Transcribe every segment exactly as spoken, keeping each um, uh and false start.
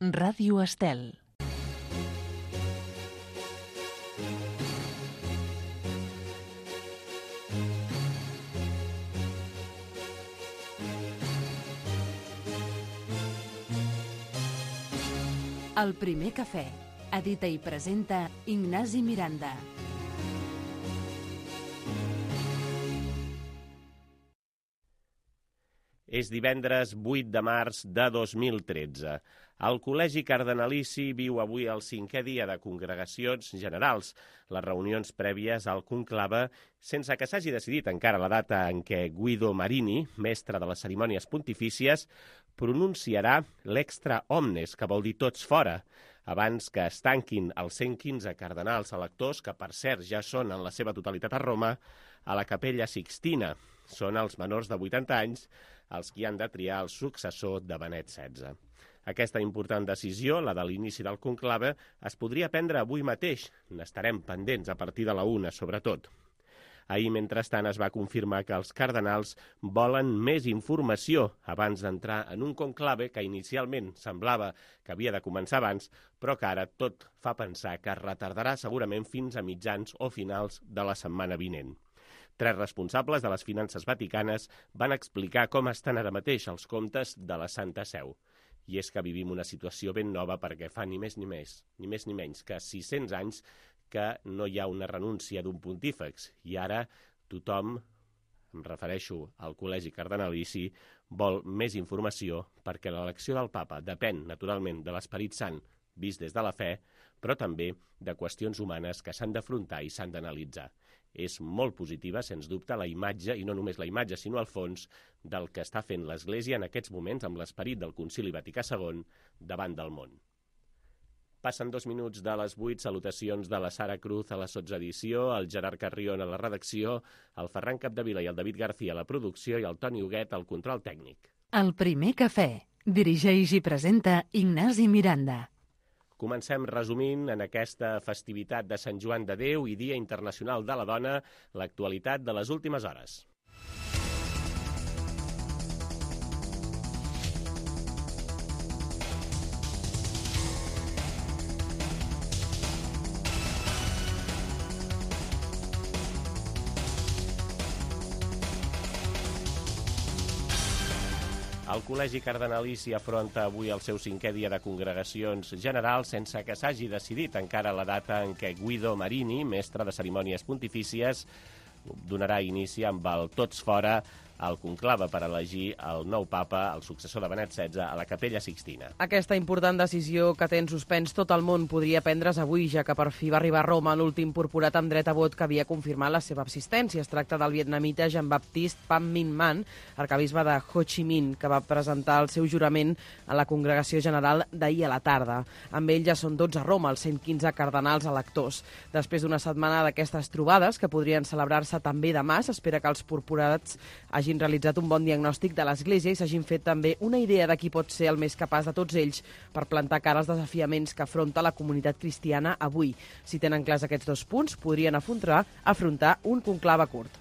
Ràdio Estel. El primer cafè. Edita i presenta Ignasi Miranda. És divendres vuit de març de dos mil tretze. El Col·legi Cardenalici viu avui el cinquè dia de congregacions generals, les reunions prèvies al conclave, sense que s'hagi decidit encara la data en què Guido Marini, mestre de les cerimònies pontifícies, pronunciarà l'extra omnes, que vol dir tots fora, abans que es tanquin els cent quinze cardenals electors, que per cert ja són en la seva totalitat a Roma, a la Capella Sixtina. Són els menors de vuitanta anys els qui han de triar el successor de Benet setze. Aquesta important decisió, la de l'inici del conclave, es podria prendre avui mateix. N'estarem pendents a partir de la una, sobretot. Ahir, mentrestant, es va confirmar que els cardenals volen més informació abans d'entrar en un conclave que inicialment semblava que havia de començar abans, però que ara tot fa pensar que es retardarà segurament fins a mitjans o finals de la setmana vinent. Tres responsables de les finances vaticanes van explicar com estan ara mateix els comptes de la Santa Seu. I és que vivim una situació ben nova perquè fa ni més ni més, ni més ni menys que sis-cents anys que no hi ha una renúncia d'un pontífex. I ara tothom, em refereixo al Col·legi Cardenalici, vol més informació perquè l'elecció del papa depèn, naturalment, de l'Esperit Sant vist des de la fe, però també de qüestions humanes que s'han d'afrontar i s'han d'analitzar. És molt positiva, sens dubte, la imatge, i no només la imatge, sinó el fons, del que està fent l'Església en aquests moments amb l'esperit del Concili Vaticà segon davant del món. Passen dos minuts de les vuit, salutacions de la Sara Cruz a la sotsedició, el Gerard Carrion a la redacció, el Ferran Capdevila i el David García a la producció i el Toni Huguet al control tècnic. El primer cafè. Dirigeix i presenta Ignasi Miranda. Comencem resumint en aquesta festivitat de Sant Joan de Déu i Dia Internacional de la Dona l'actualitat de les últimes hores. El Col·legi Cardenalici afronta avui el seu cinquè dia de congregacions generals sense que s'hagi decidit encara la data en què Guido Marini, mestre de cerimònies pontifícies, donarà inici amb el tots fora al conclave per elegir el nou papa, el successor de Benet setze, a la Capella Sixtina. Aquesta important decisió que té en suspens tot el món podria prendre's avui, ja que per fi va arribar a Roma l'últim purpurat amb dret a vot que havia confirmat la seva existència. Es tracta del vietnamita Jean-Baptiste Pham Minh Man, arquebisbe de Ho Chi Minh, que va presentar el seu jurament a la congregació general d'ahir a la tarda. Amb ell ja són dotze a Roma, els cent quinze cardenals electors. Després d'una setmana d'aquestes trobades, que podrien celebrar-se també demà, s'espera que els purpurats hagin realitzat un bon diagnòstic de l'Església i s'hagin fet també una idea de qui pot ser el més capaç de tots ells per plantar cara als desafiaments que afronta la comunitat cristiana avui. Si tenen clars aquests dos punts, podrien afrontar, afrontar un conclave curt.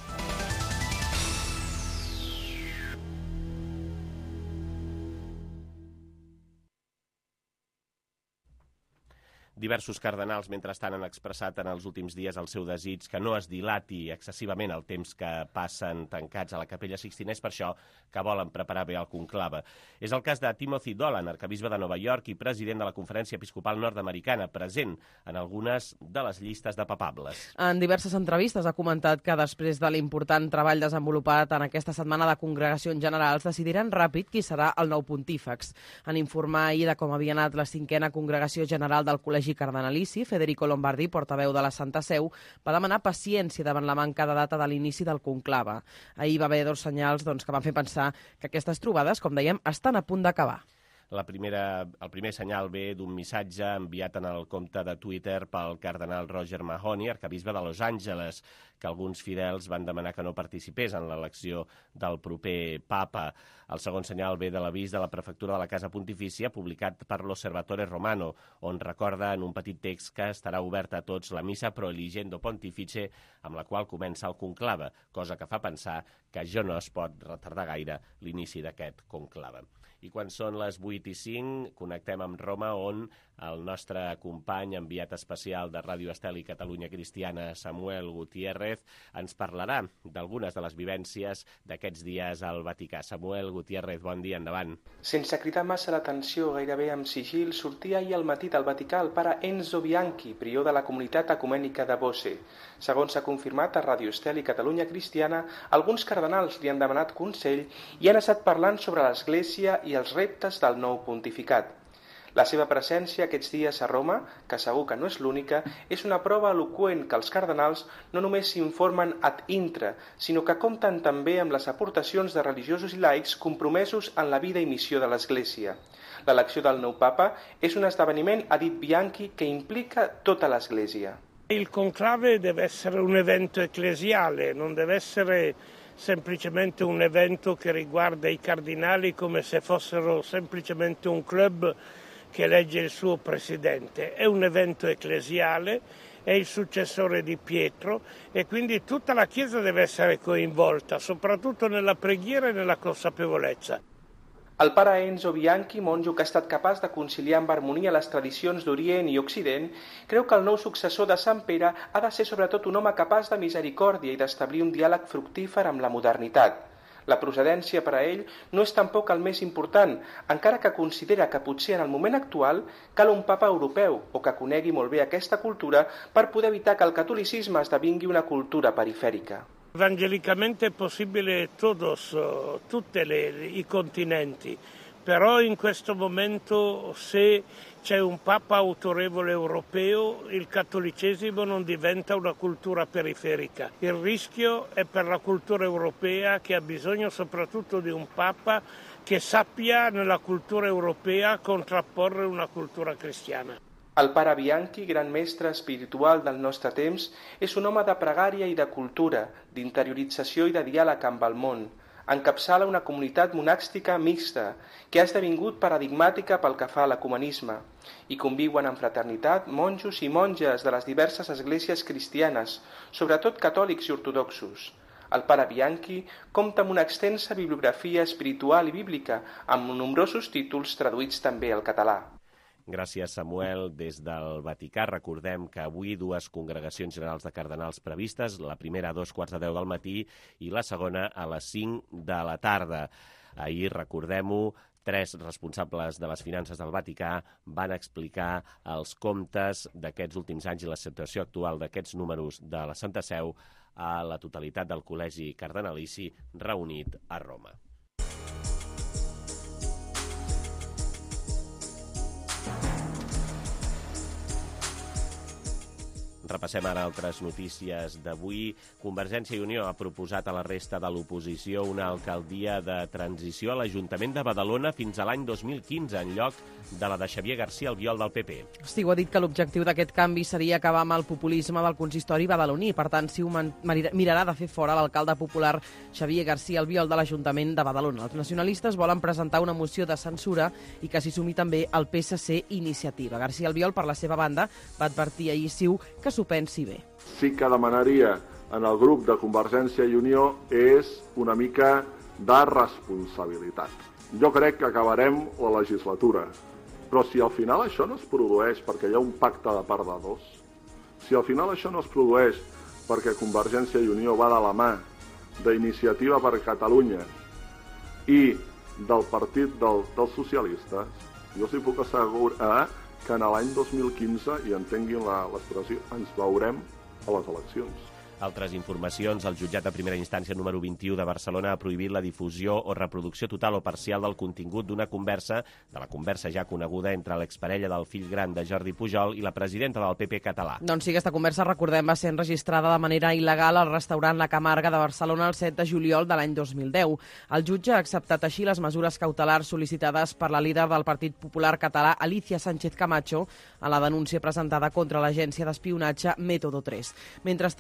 Diversos cardenals, mentrestant, han expressat en els últims dies el seu desig que no es dilati excessivament el temps que passen tancats a la Capella Sixtina. És per això que volen preparar bé el conclave. És el cas de Timothy Dolan, arquebisbe de Nova York i president de la Conferència Episcopal Nord-Americana, present en algunes de les llistes de papables. En diverses entrevistes ha comentat que després de l'important treball desenvolupat en aquesta setmana de congregacions generals decidiran ràpid qui serà el nou pontífex. En informar ahir de com havia anat la cinquena congregació general del Col·legi Cardenalici, Federico Lombardi, portaveu de la Santa Seu, va demanar paciència davant la manca de data de l'inici del conclave. Ahir va haver dos senyals doncs, que van fer pensar que aquestes trobades, com dèiem, estan a punt d'acabar. La primera, el primer senyal ve d'un missatge enviat en el compte de Twitter pel cardenal Roger Mahony, arquebisbe de Los Angeles, que alguns fidels van demanar que no participés en l'elecció del proper papa. El segon senyal ve de l'avís de la prefectura de la Casa Pontifícia, publicat per l'Osservatore Romano, on recorda en un petit text que estarà oberta a tots la missa pro eligendo pontifice, amb la qual comença el conclave, cosa que fa pensar que ja no es pot retardar gaire l'inici d'aquest conclave. I quan són les vuit i cinc, connectem amb Roma, on el nostre company enviat especial de Ràdio Estel i Catalunya Cristiana, Samuel Gutiérrez, ens parlarà d'algunes de les vivències d'aquests dies al Vaticà. Samuel Gutiérrez, bon dia, endavant. Sense cridar massa l'atenció, gairebé amb sigil, sortia ahir al matí del Vaticà el pare Enzo Bianchi, prior de la comunitat ecumènica de Bosse. Segons s'ha confirmat a Ràdio Estel i Catalunya Cristiana, alguns cardenals li han demanat consell i han estat parlant sobre l'Església i els reptes del nou pontificat. La seva presència aquests dies a Roma, que segur que no és l'única, és una prova eloqüent que els cardenals no només s'informen ad intra, sinó que compten també amb les aportacions de religiosos i laics compromesos en la vida i missió de l'Església. L'elecció del nou papa és un esdeveniment, ha dit Bianchi, che implica tota l'Església. Il conclave deve essere un evento ecclesiale, non deve essere semplicemente un evento che riguarda i cardinali come se fossero semplicemente un club che elegge il suo presidente. È un evento ecclesiale, è il successore di Pietro e quindi tutta la Chiesa deve essere coinvolta, soprattutto nella preghiera e nella consapevolezza. El pare Enzo Bianchi, monjo que ha estat capaç de conciliar amb harmonia les tradicions d'Orient i Occident, creu que el nou successor de Sant Pere ha de ser sobretot un home capaç de misericòrdia i d'establir un diàleg fructífer amb la modernitat. La procedència per a ell no és tampoc el més important, encara que considera que potser en el moment actual cal un papa europeu o que conegui molt bé aquesta cultura per poder evitar que el catolicisme esdevingui una cultura perifèrica. Evangelicamente è possibile todos, tutti i continenti, però in questo momento se c'è un Papa autorevole europeo, il cattolicesimo non diventa una cultura periferica. Il rischio è per la cultura europea che ha bisogno soprattutto di un Papa che sappia nella cultura europea contrapporre una cultura cristiana. El pare Bianchi, gran mestre espiritual del nostre temps, és un home de pregària i de cultura, d'interiorització i de diàleg amb el món. Encapçala una comunitat monàstica mixta, que ha esdevingut paradigmàtica pel que fa a l'ecumenisme, i conviuen en fraternitat monjos i monges de les diverses esglésies cristianes, sobretot catòlics i ortodoxos. El pare Bianchi compta amb una extensa bibliografia espiritual i bíblica, amb nombrosos títols traduïts també al català. Gràcies, Samuel. Des del Vaticà recordem que avui dues congregacions generals de cardenals previstes, la primera a dos quarts de deu del matí i la segona a les cinc de la tarda. Ahir, recordem-ho, tres responsables de les finances del Vaticà van explicar els comptes d'aquests últims anys i la situació actual d'aquests números de la Santa Seu a la totalitat del Col·legi Cardenalici reunit a Roma. Repassem ara altres notícies d'avui. Convergència i Unió ha proposat a la resta de l'oposició una alcaldia de transició a l'Ajuntament de Badalona fins a l'any dos mil quinze, en lloc de la de Xavier García Albiol del P P. Stigo ha dit que l'objectiu d'aquest canvi seria acabar amb el populisme del consistori badaloní. Per tant, si ho mirarà de fer fora l'alcalde popular Xavier García Albiol de l'Ajuntament de Badalona. Els nacionalistes volen presentar una moció de censura i que s'hi sumi també el P S C Iniciativa. García Albiol, per la seva banda, va advertir ahir Ciu que s'ho pensi bé. Sí que demanaria en el grup de Convergència i Unió és una mica de responsabilitat. Jo crec que acabarem la legislatura, però si al final això no es produeix perquè hi ha un pacte de part de dos, si al final això no es produeix perquè Convergència i Unió va de la mà d'Iniciativa per Catalunya i del Partit del, dels Socialistes, jo us hi puc assegurar que en l'any dos mil quinze, i entenguin l'expressió, ens veurem a les eleccions. Altres informacions. El jutjat de primera instància número vint-i-u de Barcelona ha prohibit la difusió o reproducció total o parcial del contingut d'una conversa, de la conversa ja coneguda entre l'exparella del fill gran de Jordi Pujol i la presidenta del P P català. Doncs sí, aquesta conversa, recordem, va ser enregistrada de manera il·legal al restaurant La Camarga de Barcelona el set de juliol de l'any dos mil deu. El jutge ha acceptat així les mesures cautelars sol·licitades per la líder del Partit Popular català, Alicia Sánchez Camacho, a la denúncia presentada contra l'agència d'espionatge Método tres. Mentrestant, el jutge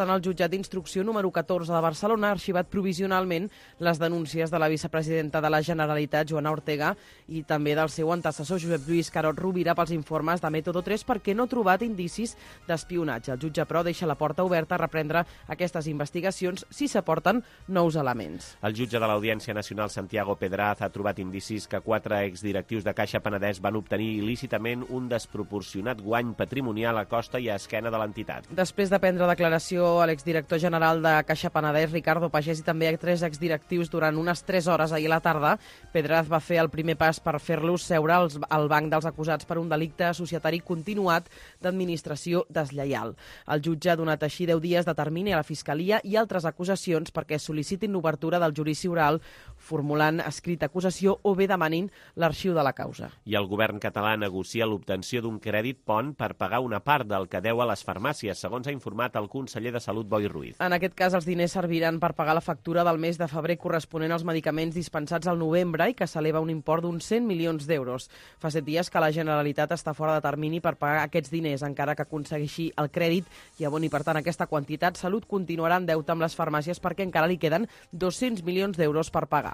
jutjat d'instrucció número catorze de Barcelona ha arxivat provisionalment les denúncies de la vicepresidenta de la Generalitat, Joana Ortega, i també del seu antecessor, Josep Lluís Carod Rovira, pels informes de Método tres perquè no ha trobat indicis d'espionatge. El jutge, però, deixa la porta oberta a reprendre aquestes investigacions si s'aporten nous elements. El jutge de l'Audiència Nacional, Santiago Pedraz, ha trobat indicis que quatre exdirectius de Caixa Penedès van obtenir il·lícitament un desproporcionat guany patrimonial a costa i a esquena de l'entitat. Després de prendre declaració a l'exdirector general de Caixa Penedès, Ricardo Pagès, i també a tres exdirectius durant unes tres hores ahir a la tarda, Pedraz va fer el primer pas per fer-los seure al banc dels acusats per un delicte societari continuat d'administració deslleial. El jutge ha donat així deu dies de termini a la Fiscalia i altres acusacions perquè sol·licitin l'obertura del judici oral formulant escrit d'acusació o bé demanin l'arxiu de la causa. I el govern català negocia l'obtenció d'un crèdit pont per pagar una part del que deu a les farmàcies, segons ha informat el conseller de Salut, Boi Ruiz. En aquest cas, els diners serviran per pagar la factura del mes de febrer corresponent als medicaments dispensats al novembre i que s'eleva un import d'uns cent milions d'euros. Fa set dies que la Generalitat està fora de termini per pagar aquests diners, encara que aconsegueixi el crèdit i aboni, per tant, aquesta quantitat. Salut continuarà en deute amb les farmàcies perquè encara li queden dos-cents milions d'euros per pagar.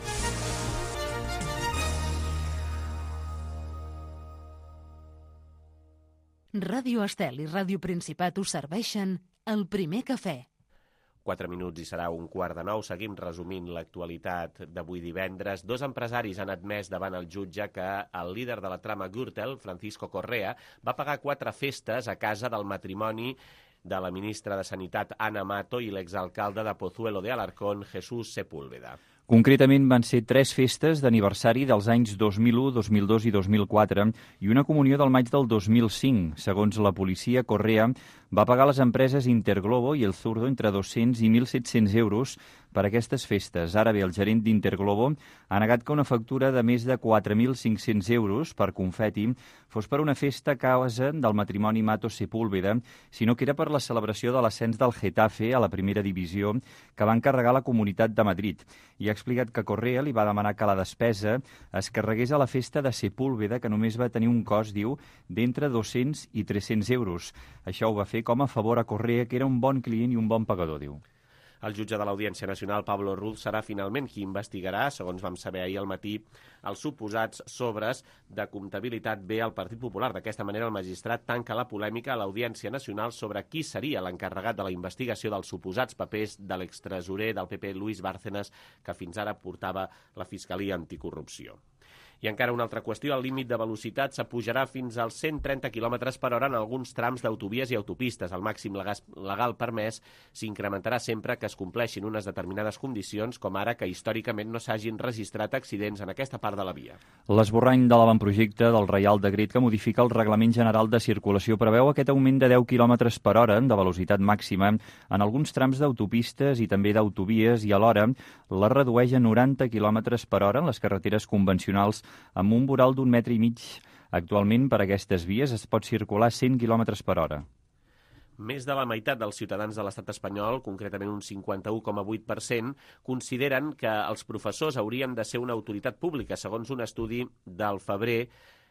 Ràdio Estel i Ràdio Principat us serveixen el primer cafè. Quatre minuts i serà un quart de nou. Seguim resumint l'actualitat d'avui divendres. Dos empresaris han admès davant el jutge que el líder de la trama Gürtel, Francisco Correa, va pagar quatre festes a casa del matrimoni de la ministra de Sanitat, Ana Mato, i l'exalcalde de Pozuelo de Alarcón, Jesús Sepúlveda. Concretament van ser tres festes d'aniversari dels anys dos mil u, dos mil dos i dos mil quatre i una comunió del maig del dos mil cinc. Segons la policia, Correa va pagar a les empreses Interglobo i El Zurdo entre dos-cents i mil set-cents euros per aquestes festes. Ara bé, el gerent d'Interglobo ha negat que una factura de més de quatre mil cinc-cents euros per confeti fos per una festa a casa del matrimoni Matos Sepúlveda, sinó que era per la celebració de l'ascens del Getafe a la primera divisió que va encarregar la Comunitat de Madrid. I ha explicat que Correa li va demanar que la despesa es carregués a la festa de Sepúlveda, que només va tenir un cost, diu, d'entre dos-cents i tres-cents euros. Això ho va fer com a favor a Correa, que era un bon client i un bon pagador, diu. El jutge de l'Audiència Nacional, Pablo Ruz, serà finalment qui investigarà, segons vam saber ahir al matí, els suposats sobres de comptabilitat B al Partit Popular. D'aquesta manera, el magistrat tanca la polèmica a l'Audiència Nacional sobre qui seria l'encarregat de la investigació dels suposats papers de l'extresorer del P P, Luis Bárcenas, que fins ara portava la Fiscalia Anticorrupció. I encara una altra qüestió, el límit de velocitat s'apujarà fins als cent trenta quilòmetres per hora en alguns trams d'autovies i autopistes. El màxim legal permès s'incrementarà sempre que es compleixin unes determinades condicions, com ara que històricament no s'hagin registrat accidents en aquesta part de la via. L'esborrany de l'avantprojecte del Reial Decret que modifica el Reglament General de Circulació preveu aquest augment de deu quilòmetres per hora de velocitat màxima en alguns trams d'autopistes i també d'autovies i alhora la redueix a noranta quilòmetres per hora en les carreteres convencionals amb un voral d'un metre i mig. Actualment, per aquestes vies es pot circular cent quilòmetres per hora. Més de la meitat dels ciutadans de l'estat espanyol, concretament un cinquanta-u coma vuit per cent, consideren que els professors haurien de ser una autoritat pública, segons un estudi del febrer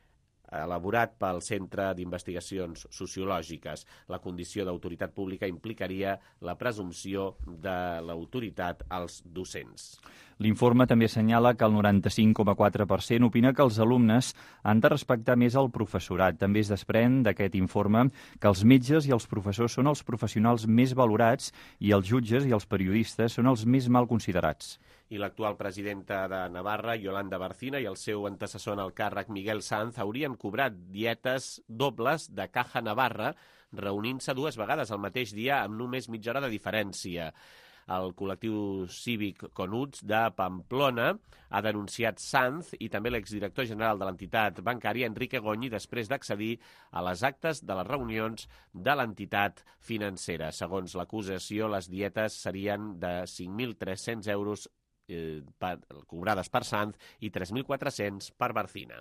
elaborat pel Centre d'Investigacions Sociològiques. La condició d'autoritat pública implicaria la presumpció de l'autoritat als docents. L'informe també assenyala que el noranta-cinc coma quatre per cent opina que els alumnes han de respectar més el professorat. També es desprèn d'aquest informe que els metges i els professors són els professionals més valorats i els jutges i els periodistes són els més mal considerats. I l'actual presidenta de Navarra, Yolanda Barcina, i el seu antecessor en el càrrec, Miguel Sanz, haurien cobrat dietes dobles de Caja Navarra, reunint-se dues vegades al mateix dia amb només mitja hora de diferència. El col·lectiu cívic Conuts de Pamplona ha denunciat Sanz i també l'exdirector general de l'entitat bancària, Enrique Goñi, després d'accedir a les actes de les reunions de l'entitat financera. Segons l'acusació, les dietes serien de cinc mil tres-cents euros eh, per, cobrades per Sanz i tres mil quatre-cents per Barcina.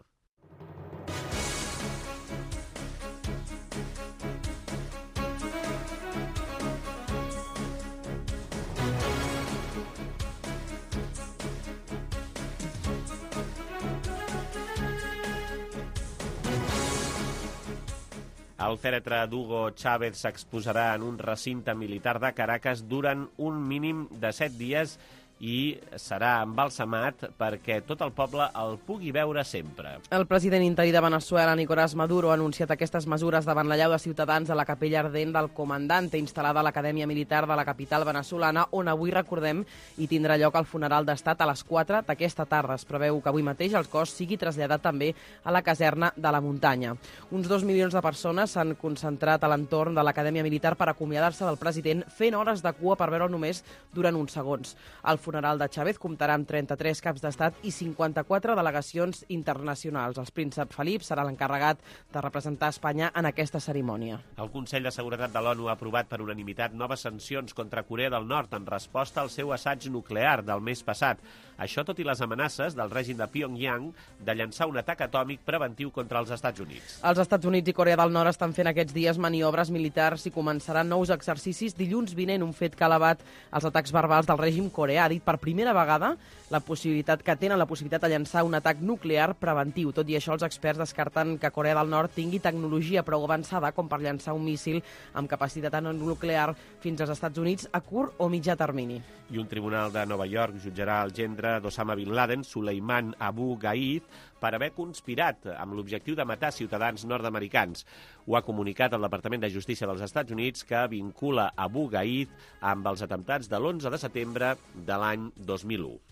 El fèretre d'Hugo Chávez s'exposarà en un recinte militar de Caracas durant un mínim de set dies i serà embalsamat perquè tot el poble el pugui veure sempre. El president interí de Veneçuela, Nicolás Maduro, ha anunciat aquestes mesures davant la llau de ciutadans a la capella ardent del Comandante, instal·lada a l'Acadèmia Militar de la capital venezolana, on avui, recordem, hi tindrà lloc el funeral d'estat a les quatre d'aquesta tarda. Es preveu que avui mateix el cos sigui traslladat també a la caserna de la muntanya. Uns dos milions de persones s'han concentrat a l'entorn de l'Acadèmia Militar per acomiadar-se del president, fent hores de cua per veure'l només durant uns segons. El funeral de Chávez comptarà amb trenta-tres caps d'estat i cinquanta-quatre delegacions internacionals. El príncep Felip serà l'encarregat de representar Espanya en aquesta cerimònia. El Consell de Seguretat de l'ONU ha aprovat per unanimitat noves sancions contra Corea del Nord en resposta al seu assaig nuclear del mes passat. Això tot i les amenaces del règim de Pyongyang de llançar un atac atòmic preventiu contra els Estats Units. Els Estats Units i Corea del Nord estan fent aquests dies maniobres militars i començaran nous exercicis dilluns vinent, un fet que ha elevat els atacs verbals del règim coreà. Ha dit per primera vegada la possibilitat que tenen la possibilitat de llançar un atac nuclear preventiu. Tot i això, els experts descarten que Corea del Nord tingui tecnologia prou avançada com per llançar un míssil amb capacitat nuclear fins als Estats Units a curt o mitjà termini. I un tribunal de Nova York jutjarà el gendre d'Osama Bin Laden, Suleiman Abu Ghaid, per haver conspirat amb l'objectiu de matar ciutadans nord-americans. Ho ha comunicat el Departament de Justícia dels Estats Units, que vincula Abu Ghaid amb els atemptats de l'onze de setembre de l'any dos mil u.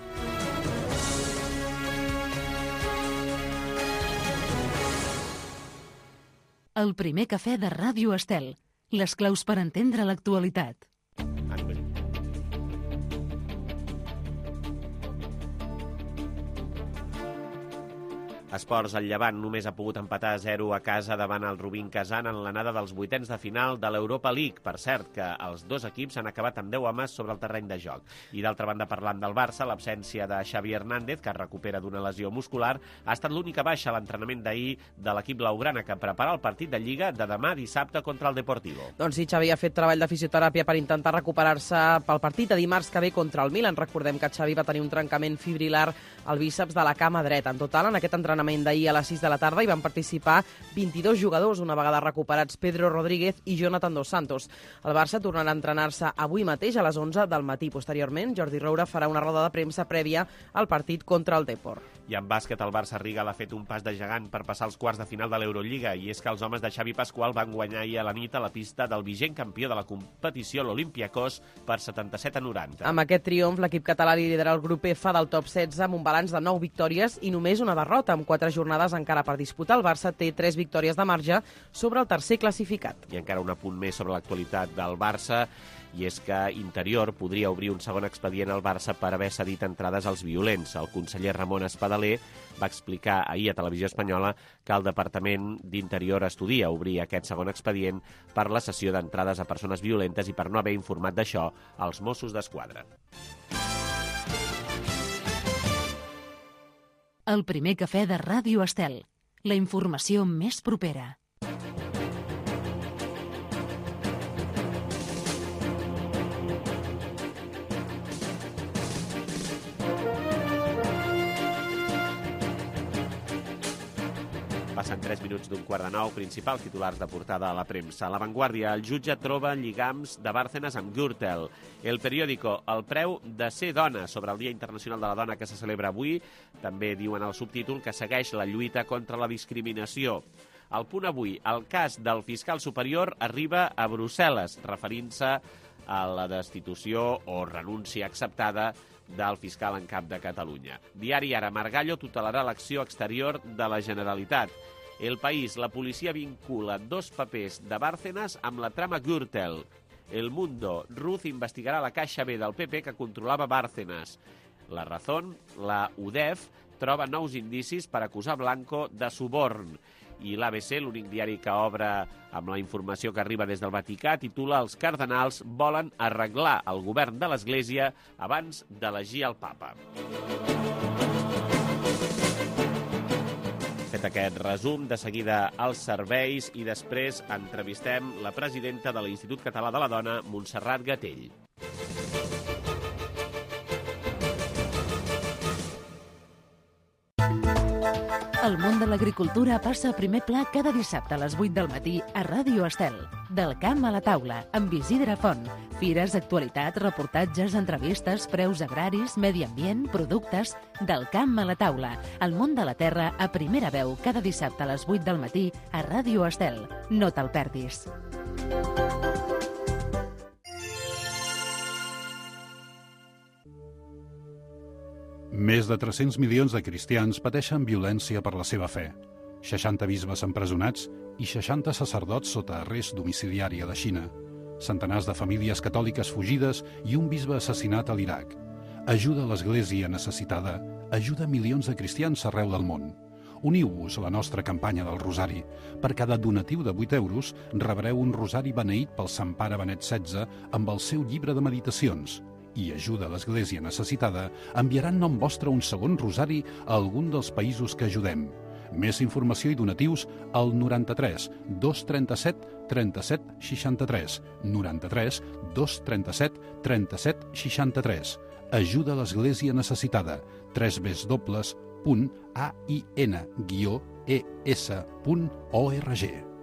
El primer cafè de Ràdio Estel. Les claus per entendre l'actualitat. Esports, el Llevant només ha pogut empatar a zero a casa davant el Rubin Kazan en l'anada dels vuitens de final de l'Europa League. Per cert, que els dos equips han acabat amb deu homes sobre el terreny de joc. I d'altra banda, parlant del Barça, l'absència de Xavi Hernández, que es recupera d'una lesió muscular, ha estat l'única baixa a l'entrenament d'ahir de l'equip blaugrana, que prepara el partit de Lliga de demà dissabte contra el Deportivo. Doncs sí, Xavi ha fet treball de fisioteràpia per intentar recuperar-se pel partit de dimarts que ve contra el Milan. Recordem que Xavi va tenir un trencament fibrilar al bíceps de la cama dreta. En total, en aquest entrenament d'ahir a les sis de la tarda hi van participar vint-i-dos jugadors, una vegada recuperats Pedro Rodríguez i Jonathan Dos Santos. El Barça tornarà a entrenar-se avui mateix a les onze del matí. Posteriorment, Jordi Roura farà una roda de premsa prèvia al partit contra el Depor. I en bàsquet, el Barça Riga l'ha fet un pas de gegant per passar als quarts de final de l'Eurolliga, i és que els homes de Xavi Pasqual van guanyar ahir a la nit a la pista del vigent campió de la competició, l'Olympiacos, per setanta-set a noranta. Amb aquest triomf, l'equip català lidera el grup F del top setze amb un balanç de nou victòries i només una derrota. Amb quatre jornades encara per disputar, el Barça té tres victòries de marge sobre el tercer classificat. I encara un apunt més sobre l'actualitat del Barça, i és que Interior podria obrir un segon expedient al Barça per haver cedit entrades als violents. El conseller Ramon Espadaler va explicar ahir a Televisió Espanyola que el Departament d'Interior estudia obrir aquest segon expedient per la cessió d'entrades a persones violentes i per no haver informat d'això als Mossos d'Esquadra. El primer cafè de Ràdio Estel. La informació més propera. Passen tres minuts d'un quart de nou. Principals titulars de portada a la premsa. A La Vanguardia, el jutge troba lligams de Bárcenas amb Gürtel. El Periódico, el preu de ser dona, sobre el Dia Internacional de la Dona que se celebra avui. També diuen al subtítol que segueix la lluita contra la discriminació. Al Punt Avui, el cas del fiscal superior arriba a Brussel·les, referint-se a la destitució o renúncia acceptada del fiscal en cap de Catalunya. Diari Ara, Margallo tutelarà l'acció exterior de la Generalitat. El País, la policia vincula dos papers de Bárcenas amb la trama Gürtel. El Mundo, Ruz investigarà la Caixa B del P P que controlava Bárcenas. La Razón, la U D E F, troba nous indicis per acusar Blanco de suborn. I l'A B C, l'únic diari que obre amb la informació que arriba des del Vaticà, titula «Els cardenals volen arreglar el govern de l'Església abans d'elegir el papa». Fet aquest resum, de seguida als serveis i després entrevistem la presidenta de l'Institut Català de la Dona, Montserrat Gatell. El món de l'agricultura passa a primer pla cada dissabte a les vuit del matí a Ràdio Estel. Del camp a la taula, amb Isidre Font. Fires, actualitat, reportatges, entrevistes, preus agraris, medi ambient, productes... Del camp a la taula. El món de la terra a primera veu cada dissabte a les vuit del matí a Ràdio Estel. No te'l perdis. Més de tres-cents milions de cristians pateixen violència per la seva fe. seixanta bisbes empresonats i seixanta sacerdots sota arrest domiciliari a la Xina. Centenars de famílies catòliques fugides i un bisbe assassinat a l'Iraq. Ajuda a l'Església necessitada, ajuda milions de cristians arreu del món. Uniu-vos a la nostra campanya del Rosari. Per cada donatiu de vuit euros rebreu un rosari beneït pel Sant Pare Benet setze amb el seu llibre de meditacions. I ajuda a l'Església necessitada enviarà en nom vostre un segon rosari a algun dels països que ajudem. Més informació i donatius al noranta-tres dos trenta-set trenta-set seixanta-tres, noranta-tres dos trenta-set trenta-set seixanta-tres. Ajuda a l'Església necessitada. tres w punt a i n guió e s punt org.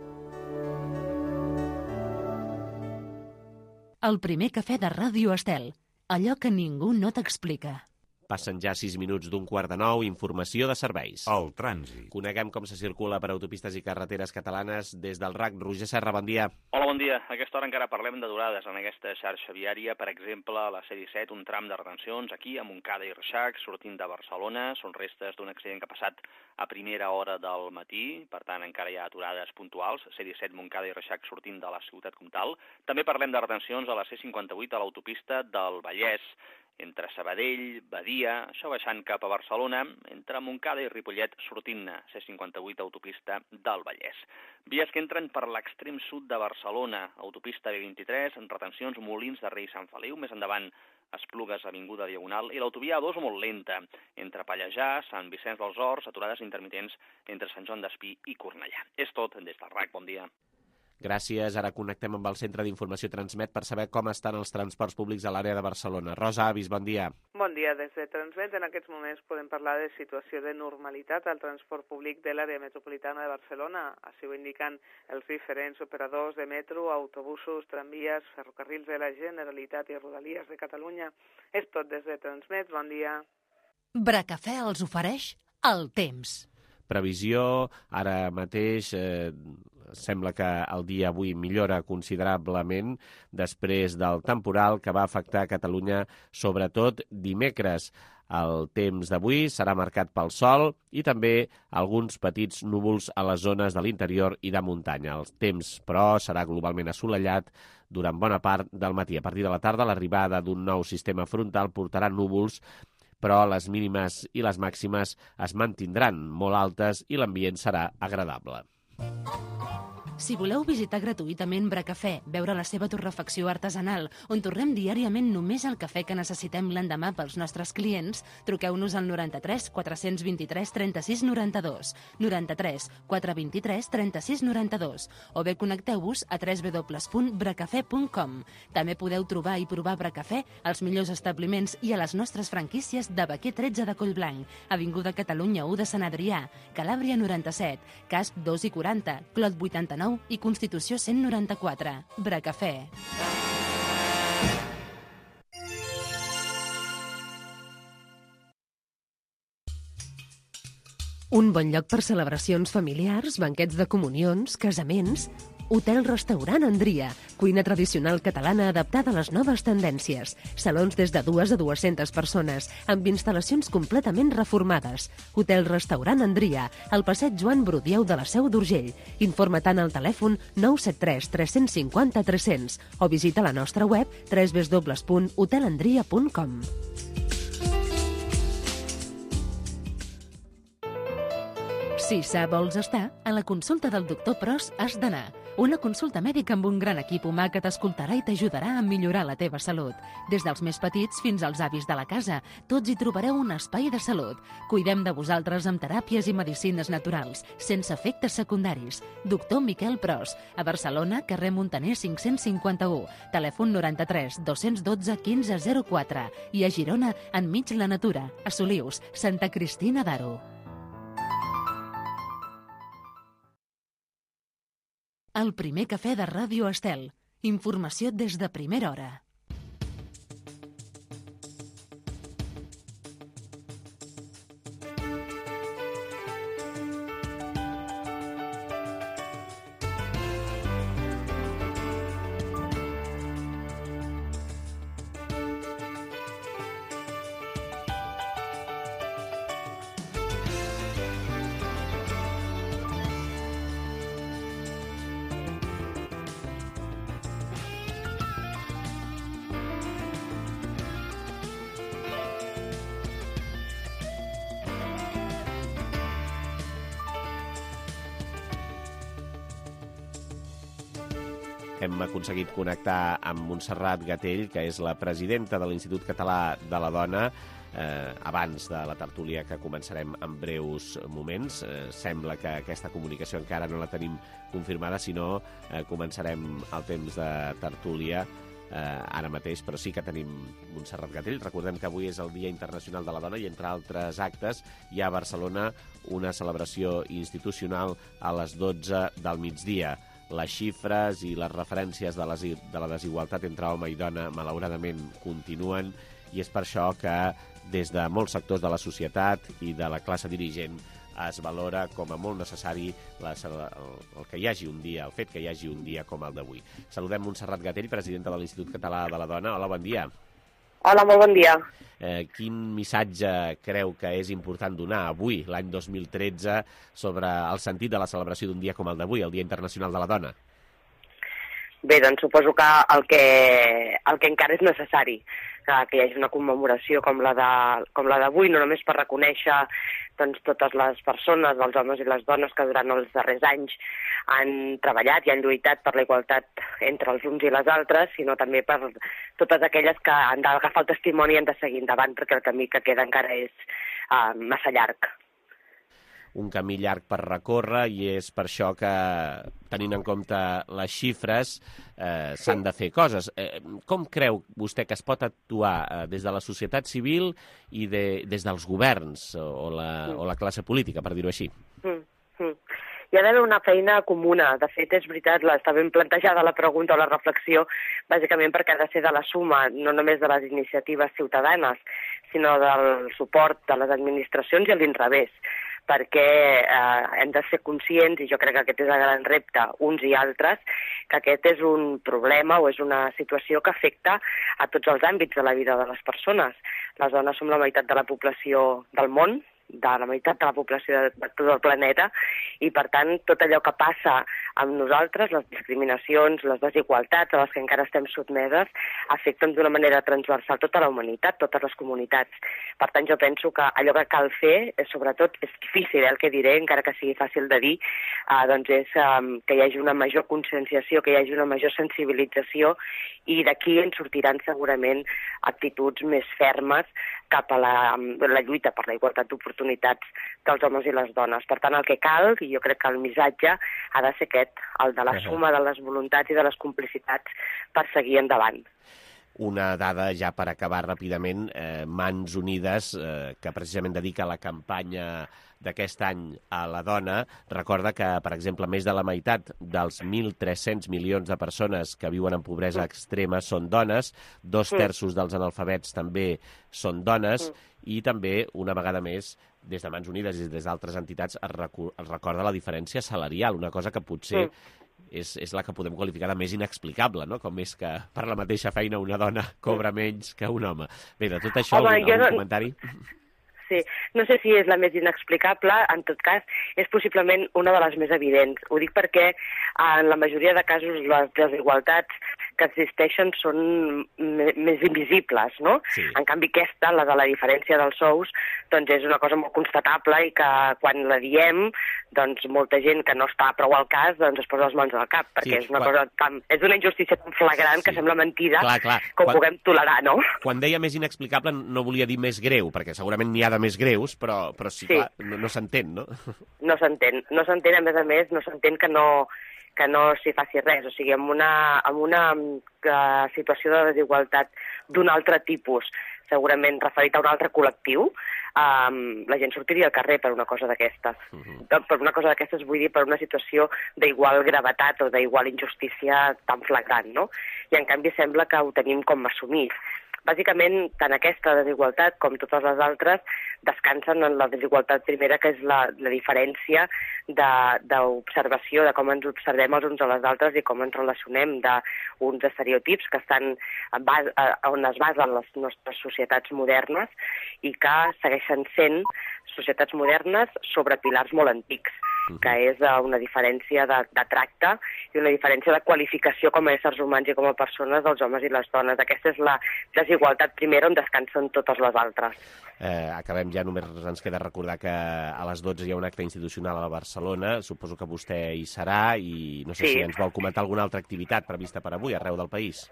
El primer cafè de Ràdio Estel. Allò que ningú no t'explica. Passen ja sis minuts d'un quart de nou, informació de serveis. El trànsit. Coneguem com se circula per autopistes i carreteres catalanes des del R A C. Roger Serra, bon dia. Hola, bon dia. A aquesta hora encara parlem de durades en aquesta xarxa viària. Per exemple, a la C disset, un tram de retencions aquí a Montcada i Reixac, sortint de Barcelona. Són restes d'un accident que ha passat a primera hora del matí. Per tant, encara hi ha aturades puntuals. C disset, Montcada i Reixac, sortint de la ciutat comtal. També parlem de retencions a la C cinquanta-vuit a l'autopista del Vallès, entre Sabadell, Badia, això baixant cap a Barcelona, entre Montcada i Ripollet, sortint-ne, C cinquanta-vuit, autopista del Vallès. Vies que entren per l'extrem sud de Barcelona, autopista B vint-i-tres, en retencions Molins de Rei i Sant Feliu, més endavant Esplugues, avinguda Diagonal, i l'autovia A dos molt lenta, entre Pallejà, Sant Vicenç dels Horts, aturades intermitents entre Sant Joan d'Espí i Cornellà. És tot des del R A C, bon dia. Gràcies. Ara connectem amb el Centre d'Informació Transmet per saber com estan els transports públics a l'àrea de Barcelona. Rosa Avis, bon dia. Bon dia. Des de Transmet en aquests moments podem parlar de situació de normalitat al transport públic de l'àrea metropolitana de Barcelona. Així ho indiquen els diferents operadors de metro, autobusos, tramvies, ferrocarrils de la Generalitat i Rodalies de Catalunya. És tot des de Transmet. Bon dia. Bracafè els ofereix el temps. Previsió, ara mateix... Eh... Sembla que el dia avui millora considerablement després del temporal que va afectar Catalunya, sobretot dimecres. El temps d'avui serà marcat pel sol i també alguns petits núvols a les zones de l'interior i de muntanya. El temps, però, serà globalment assolellat durant bona part del matí. A partir de la tarda, l'arribada d'un nou sistema frontal portarà núvols, però les mínimes i les màximes es mantindran molt altes i l'ambient serà agradable. Si voleu visitar gratuïtament Bracafè, veure la seva torrefacció artesanal, on torrem diàriament només el cafè que necessitem l'endemà pels nostres clients, truqueu-nos al noranta-tres quatre vint-i-tres trenta-sis noranta-dos, noranta-tres quatre vint-i-tres trenta-sis noranta-dos, o bé connecteu-vos a w w w punt bracafè punt com. També podeu trobar i provar Bracafè als millors establiments i a les nostres franquícies de Baquer tretze de Collblanc, Avinguda Catalunya u de Sant Adrià, Calàbria noranta-set, Casp dos i quaranta, Clot vuitanta-nou i Constitució cent noranta-quatre. Bracafè. Un bon lloc per celebracions familiars, banquets de comunions, casaments... Hotel-restaurant Andria, cuina tradicional catalana adaptada a les noves tendències. Salons des de dues a dues-centes persones, amb instal·lacions completament reformades. Hotel-restaurant Andria, al passeig Joan Brudieu de la Seu d'Urgell. Informa-te'n al telèfon nou set tres tres cinc zero tres cents o visita la nostra web w w w punt hotelandria punt com. Si sa vols estar, a la consulta del doctor Pros has d'anar. Una consulta mèdica amb un gran equip humà que t'escoltarà i t'ajudarà a millorar la teva salut. Des dels més petits fins als avis de la casa, tots hi trobareu un espai de salut. Cuidem de vosaltres amb teràpies i medicines naturals, sense efectes secundaris. Doctor Miquel Pros, a Barcelona, carrer Montaner cinc-cents cinquanta-u, telèfon noranta-tres dos-cents dotze quinze zero quatre i a Girona, enmig la natura, a Solius, Santa Cristina d'Aro. El primer cafè de Ràdio Estel. Informació des de primera hora. Hem aconseguit connectar amb Montserrat Gatell, que és la presidenta de l'Institut Català de la Dona, eh, abans de la tertúlia que començarem en breus moments. Eh, sembla que aquesta comunicació encara no la tenim confirmada, si no eh, començarem el temps de tertúlia eh, ara mateix, però sí que tenim Montserrat Gatell. Recordem que avui és el Dia Internacional de la Dona i, entre altres actes, hi ha a Barcelona una celebració institucional a les dotze del migdia. Les xifres i les referències de, les, de la desigualtat entre home i dona, malauradament, continuen, i és per això que des de molts sectors de la societat i de la classe dirigent es valora com a molt necessari la, el, el que hi hagi un dia, el fet que hi hagi un dia com el d'avui. Saludem Montserrat Gatell, presidenta de l'Institut Català de la Dona. Hola, bon dia. Hola, molt bon dia. Eh, quin missatge creu que és important donar avui, l'any dos mil tretze, sobre el sentit de la celebració d'un dia com el d'avui, el Dia Internacional de la Dona? Bé, doncs suposo que el que, el que encara és necessari, que, que hi hagi una commemoració com la de, com la d'avui, no només per reconèixer doncs, totes les persones, els homes i les dones que durant els darrers anys han treballat i han lluitat per la igualtat entre els uns i les altres, sinó també per totes aquelles que han d'agafar el testimoni i han de seguir endavant, perquè el camí que queda encara és uh, massa llarg. Un camí llarg per recórrer, i és per això que, tenint en compte les xifres, eh, s'han de fer coses. Eh, com creu vostè que es pot actuar eh, des de la societat civil i de, des dels governs o la, o la classe política, per dir-ho així? Mm, mm. Hi ha d'haver una feina comuna. De fet, és veritat, està ben plantejada la pregunta o la reflexió, bàsicament perquè ha de ser de la suma, no només de les iniciatives ciutadanes, sinó del suport de les administracions i a l'inrevés, perquè eh, hem de ser conscients, i jo crec que aquest és el gran repte, uns i altres, que aquest és un problema o és una situació que afecta a tots els àmbits de la vida de les persones. Les dones som la meitat de la població del món, de la meitat de la població de, de tot el planeta, i per tant tot allò que passa amb nosaltres, les discriminacions, les desigualtats a les que encara estem sotmeses, afecten d'una manera transversal tota la humanitat, totes les comunitats. Per tant, jo penso que allò que cal fer, és, sobretot, és difícil, eh, el que diré, encara que sigui fàcil de dir, eh, doncs és eh, que hi hagi una major conscienciació, que hi hagi una major sensibilització, i d'aquí en sortiran segurament actituds més fermes cap a la, la lluita per la igualtat d'oportunitats dels homes i les dones. Per tant, el que cal, i jo crec que el missatge ha de ser aquest, el de la suma de les voluntats i de les complicitats per seguir endavant. Una dada, ja per acabar ràpidament, eh, Mans Unides, eh, que precisament dedica la campanya d'aquest any a la dona, recorda que, per exemple, més de la meitat dels mil tres-cents milions de persones que viuen en pobresa extrema són dones, dos terços dels analfabets també són dones, i també, una vegada més, des de Mans Unides i des d'altres entitats es, es recorda la diferència salarial, una cosa que potser és, és la que podem qualificar de més inexplicable, no? Com és que per la mateixa feina una dona cobra menys que un home. Bé, de tot això, home, algun, algun no... comentari? Sí, no sé si és la més inexplicable, en tot cas és possiblement una de les més evidents. Ho dic perquè en la majoria de casos les desigualtats que existeixen són més invisibles, no? Sí. En canvi aquesta, la de la diferència dels sous, doncs és una cosa molt constatable i que quan la diem, doncs molta gent que no està prou al cas doncs es posa les mans al cap, perquè sí, és una quan... cosa tan... és una injustícia tan flagrant sí. que sembla mentida clar, clar. que ho quan... puguem tolerar, no? Quan deia més inexplicable no volia dir més greu, perquè segurament n'hi ha de més greus, però, però sí, sí. clar, no, no s'entén, no? No s'entén, no s'entén, a més a més, no s'entén que no... que no s'hi faci res, o sigui, amb una, amb una uh, situació de desigualtat d'un altre tipus, segurament referit a un altre col·lectiu, um, la gent sortiria al carrer per una cosa d'aquestes. Uh-huh. Per una cosa d'aquestes vull dir per una situació d'igual gravetat o d'igual injustícia tan flagrant, no? I en canvi sembla que ho tenim com assumit. Bàsicament, tant aquesta desigualtat com totes les altres descansen en la desigualtat primera, que és la, la diferència d'observació, de, de com ens observem els uns a les altres i com ens relacionem, d'uns estereotips que estan bas, on es basen les nostres societats modernes i que segueixen sent societats modernes sobre pilars molt antics, que és una diferència de, de tracte i una diferència de qualificació com a éssers humans i com a persones dels homes i les dones. Aquesta és la desigualtat primera on descansen totes les altres. Eh, acabem ja, només ens queda recordar que a les dotze hi ha un acte institucional a Barcelona, suposo que vostè hi serà i no sé sí. si ens vol comentar alguna altra activitat prevista per avui arreu del país.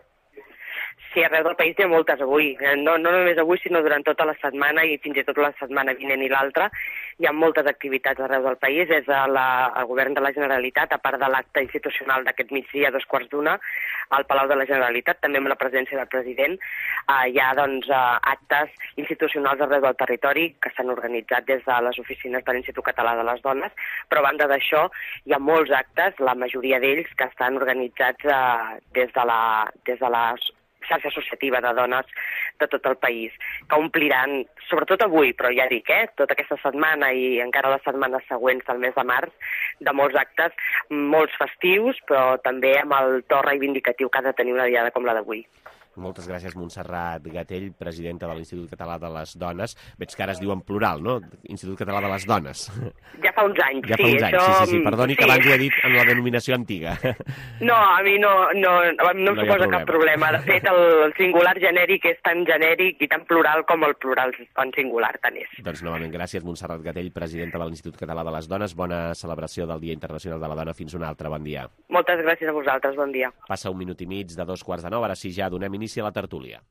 Sí, arreu del país hi ha moltes avui, no, no només avui, sinó durant tota la setmana i fins i tot la setmana vinent i l'altra. Hi ha moltes activitats arreu del país, és a la, el Govern de la Generalitat, a part de l'acte institucional d'aquest migdia a dos quarts d'una, al Palau de la Generalitat, també amb la presència del president. Uh, hi ha doncs, uh, actes institucionals arreu del territori que s'han organitzat des de les oficines de l'Institut Català de les Dones, però a banda d'això hi ha molts actes, la majoria d'ells que estan organitzats uh, des de la, des de les xarxa associativa de dones de tot el país, que ompliran, sobretot avui, però ja dic, eh, tota aquesta setmana i encara les setmanes següents del mes de març, de molts actes, molts festius, però també amb el to reivindicatiu que ha de tenir una diada com la d'avui. Moltes gràcies, Montserrat Gatell, presidenta de l'Institut Català de les Dones. Veig que ara es diu en plural, no? Institut Català de les Dones. Ja fa uns anys, ja sí. Ja fa uns anys, això... sí, sí, sí. Perdoni sí. que abans ho he dit en la denominació antiga. No, a mi no, no, no, no em suposa cap problema. De fet, el, el singular genèric és tan genèric i tan plural com el plural en singular, tant és. Doncs novament, gràcies, Montserrat Gatell, presidenta de l'Institut Català de les Dones. Bona celebració del Dia Internacional de la Dona. Fins un altre. Bon dia. Moltes gràcies a vosaltres. Bon dia. Passa un minut i mig de dos quarts de nou. Ara sí, ja donem inici a la tertúlia.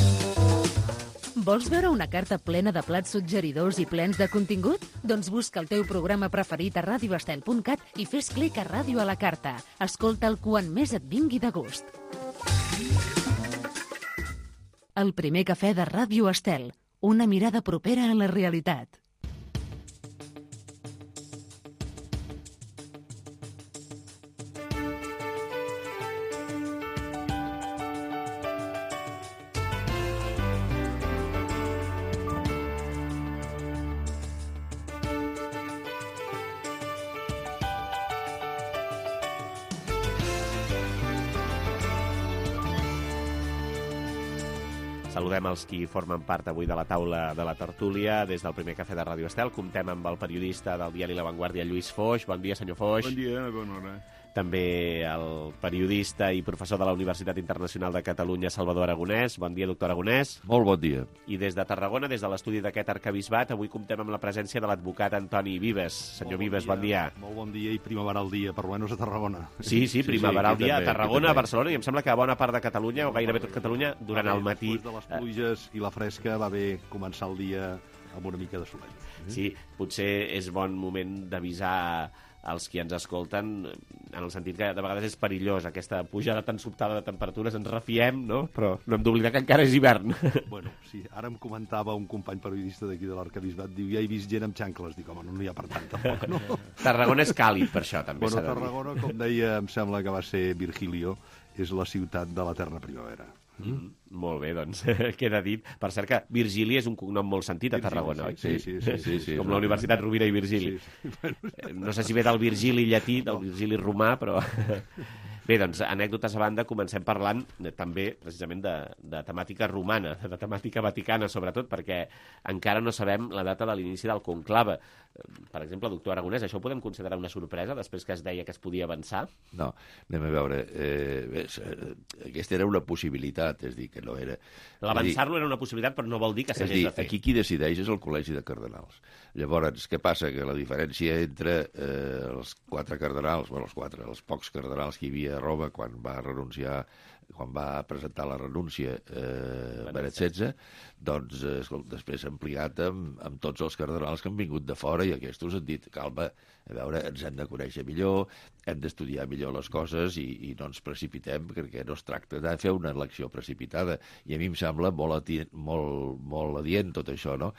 Vols veure una carta plena de plats suggeridors i plens de contingut? Doncs busca el teu programa preferit a radio estel punt cat i fes clic a Ràdio a la Carta. Escolta'l quan més et vingui de gust. El primer cafè de Ràdio Estel. Una mirada propera a la realitat. Saludem els qui formen part avui de la taula de la tertúlia. Des del primer cafè de Ràdio Estel comptem amb el periodista del diari La Vanguardia, Lluís Foix. Bon dia, senyor Foix. Bon dia, bona hora. També el periodista i professor de la Universitat Internacional de Catalunya, Salvador Aragonès. Bon dia, doctor Aragonès. Molt bon dia. I des de Tarragona, des de l'estudi d'aquest arquebisbat, avui comptem amb la presència de l'advocat Antoni Vives. Senyor bon Vives, dia. bon dia. Molt bon dia i primaveral dia, per almenys a Tarragona. Sí, sí, primaveral sí, sí, dia també, a Tarragona, a Barcelona, i em sembla que a bona part de Catalunya, o gairebé tot Catalunya, durant bé, el matí... Després de les pluges i la fresca va bé començar el dia amb una mica de soleil. Sí, potser és bon moment d'avisar els qui ens escolten, en el sentit que de vegades és perillós aquesta pujada tan sobtada de temperatures, ens refiem, no? Però no hem d'oblidar que encara és hivern. Bueno, sí, ara em comentava un company periodista d'aquí de l'Arquebisbat, diu, ja he vist gent amb xancles, dic, home, no n'hi ha per tant, tampoc, no? Tarragona és càlid, per això, també bueno, s'ha de dir. Tarragona, com deia, em sembla que va ser Virgilio, és la ciutat de l'eterna primavera. Mm, molt bé, doncs queda dit. Per cert que Virgili és un cognom molt sentit a Tarragona, oi? Sí, sí, sí, sí, sí. Com la Universitat Rovira i Virgili. Sí, sí. No sé si ve del Virgili llatí, del Virgili romà, però... Bé, doncs, anècdotes a banda, comencem parlant de, també, precisament, de, de temàtica romana, de temàtica vaticana, sobretot, perquè encara no sabem la data de l'inici del conclave. Per exemple, doctor Aragonès, això ho podem considerar una sorpresa, després que es deia que es podia avançar? No, anem a veure. Eh, bé, aquesta era una possibilitat, és dir, que no era... L'avançar-lo era una possibilitat, però no vol dir que s'hagués de fer. Aquí qui decideix és el Col·legi de Cardenals. Llavors, què passa? Que la diferència entre eh, els quatre cardenals, bueno, els quatre, els pocs cardenals que hi havia a Roma quan va renunciar, quan va presentar la renúncia eh, Benet setze, doncs eh, escolta, després s'ha ampliat amb, amb tots els cardenals que han vingut de fora i aquests han dit, calma, A veure, ens hem de conèixer millor, hem d'estudiar millor les coses i, i no ens precipitem, perquè no es tracta de fer una elecció precipitada. I a mi em sembla molt, adient, molt, molt adient tot això, no?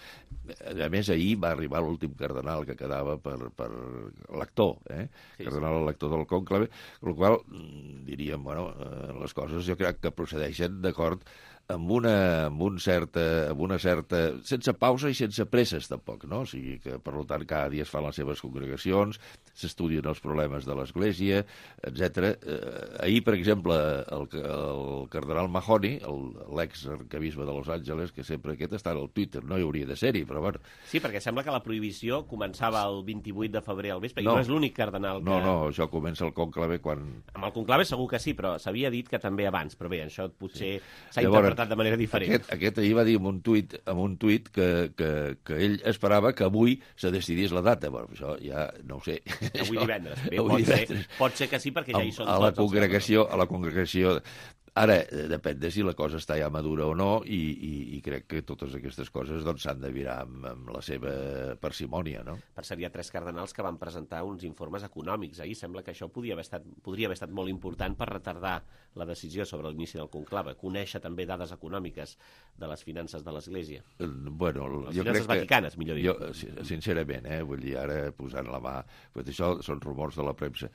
A més, ahir va arribar l'últim cardenal que quedava per, per lector, eh? Sí, cardenal sí. Lector del conclave, amb la qual diríem, bueno, les coses jo crec que procedeixen d'acord amb una, amb, un certa, amb una certa... sense pausa i sense presses, tampoc, no? O sigui que, per tant, cada dia es fan les seves congregacions, s'estudien els problemes de l'Església, etcètera. Eh, ahir, per exemple, el, el cardenal Mahony, l'exarcabisbe de Los Angeles, que sempre aquest està al Twitter, no hi hauria de ser-hi, però bueno... Sí, perquè sembla que la prohibició començava el vint-i-vuit de febrer al vespre, no, i no és l'únic cardenal que... No, no, això comença el conclave quan... Amb el conclave segur que sí, però s'havia dit que també abans, però bé, això potser s'ha sí. interpretat de manera diferent. Aquest, aquest ahir va dir en un tuit, en un tuit que, que, que ell esperava que avui se decidís la data. Bueno, això ja no ho sé. Avui divendres. Bé, avui pot, divendres. Ser, pot ser que sí, perquè ja hi són a, a tots. La congregació, a la congregació... Ara, depèn de si la cosa està ja madura o no, i, i, i crec que totes aquestes coses doncs, s'han de mirar amb, amb la seva parsimònia, no? Per cert, hi ha tres cardenals que van presentar uns informes econòmics. Ahir sembla que això podia haver estat, podria haver estat molt important per retardar la decisió sobre l'inici del conclave, conèixer també dades econòmiques de les finances de l'Església. Bueno, les jo finances crec vaticanes, millor dit. Jo, sincerament, eh, vull dir, ara posant la mà, pues això són rumors de la premsa.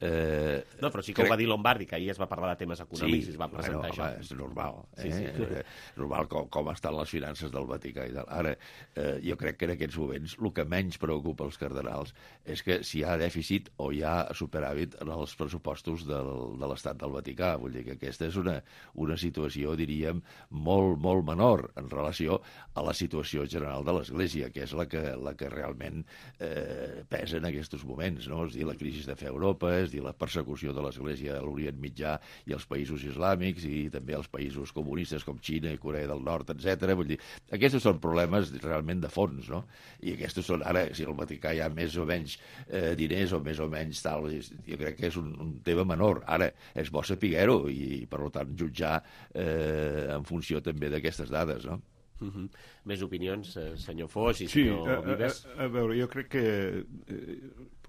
Eh, no, però sí que crec... ho va dir Lombardi, que ahir es va parlar de temes econòmics sí. i es va presentar bueno, això. Home, és normal, eh? Sí, sí. Eh, normal com, com estan les finances del Vaticà i tal. Ara, eh, jo crec que en aquests moments el que menys preocupa els cardenals és que si hi ha dèficit o hi ha superàvit en els pressupostos del, de l'Estat del Vaticà. Vull dir que aquesta és una, una situació, diríem, molt, molt menor en relació a la situació general de l'Església, que és la que, la que realment eh, pesa en aquests moments, no? És dir, la crisi de fe a Europa, és dir, la persecució de l'Església a l'Orient Mitjà i als països islàmics i també als països comunistes com Xina i Corea del Nord, etcètera. Vull dir, aquests són problemes realment de fons, no? I aquests són, ara, si al Vaticà hi ha més o menys eh, diners o més o menys tal, jo crec que és un, un tema menor. Ara, és bo saber-ho i, per tant, jutjar eh, en funció també d'aquestes dades, no? Uh-huh. Més opinions, eh, senyor Foix i sí, senyor a, Vives? A, a veure, jo crec que eh,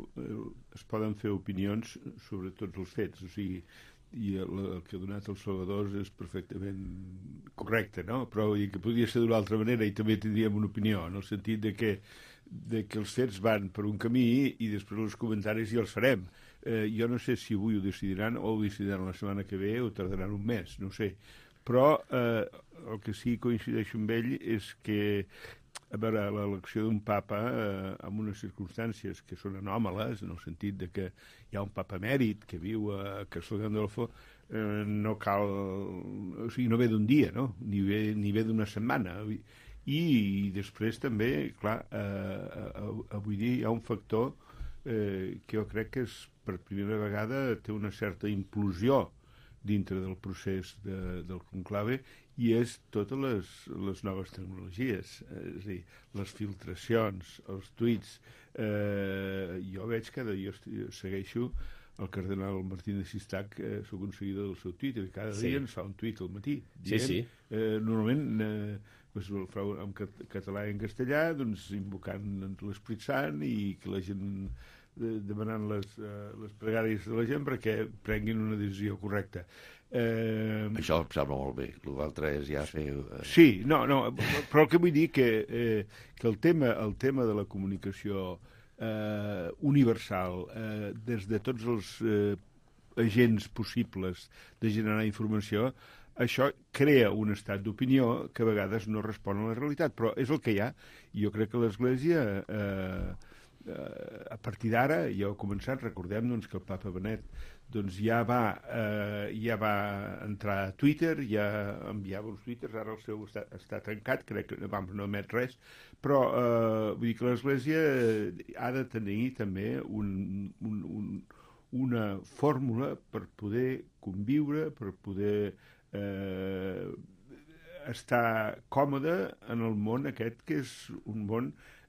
es poden fer opinions sobre tots els fets, o sigui, i el, el que ha donat el Salvador és perfectament correcte, no? Però i que podria ser d'una altra manera i també tindríem una opinió, en el sentit de que, de que els fets van per un camí i després els comentaris ja els farem. Eh, jo no sé si avui ho decidiran o ho decidiran la setmana que ve o tardaran un mes, no sé. Però eh, el que sí coincideixo amb ell és que a veure, l'elecció d'un papa eh, amb unes circumstàncies que són anòmales, en el sentit de que hi ha un papa emèrit que viu a Castelló d'Olfo, eh, no cal... O sigui, no ve d'un dia, no? Ni ve, ni ve d'una setmana. I, i després també, clar, eh, avui dia hi ha un factor eh, que jo crec que és, per primera vegada té una certa implosió dintre del procés de, del conclave, i és totes les, les noves tecnologies, és a dir, les filtracions, els tuits. Eh, jo veig que jo, jo segueixo el cardenal Martínez Sistac, eh, soc un seguidor del seu Twitter, i cada sí. dia ens fa un tuit al matí. Dient, sí, sí. Eh, normalment eh, pues, el fa en català i en castellà, doncs invocant l'Esperit Sant i que la gent demanant les, uh, les pregàries de la gent perquè prenguin una decisió correcta. Eh... Això em sembla molt bé. L'altre és ja fer... Eh... Sí, no, no, però el que vull dir que, eh, que el, tema, el tema de la comunicació eh, universal eh, des de tots els eh, agents possibles de generar informació, això crea un estat d'opinió que a vegades no respon a la realitat, però és el que hi ha. I jo crec que l'Església... Eh, Uh, a partir d'ara ja ha començat, recordem doncs, que el papa Benet doncs, ja, va, uh, ja va entrar a Twitter, ja enviava uns twitters, ara el seu està, està tancat, crec que vamos, no emet res, però uh, vull dir que l'Església ha de tenir també un, un, un, una fórmula per poder conviure, per poder uh, estar còmode en el món aquest, que és un món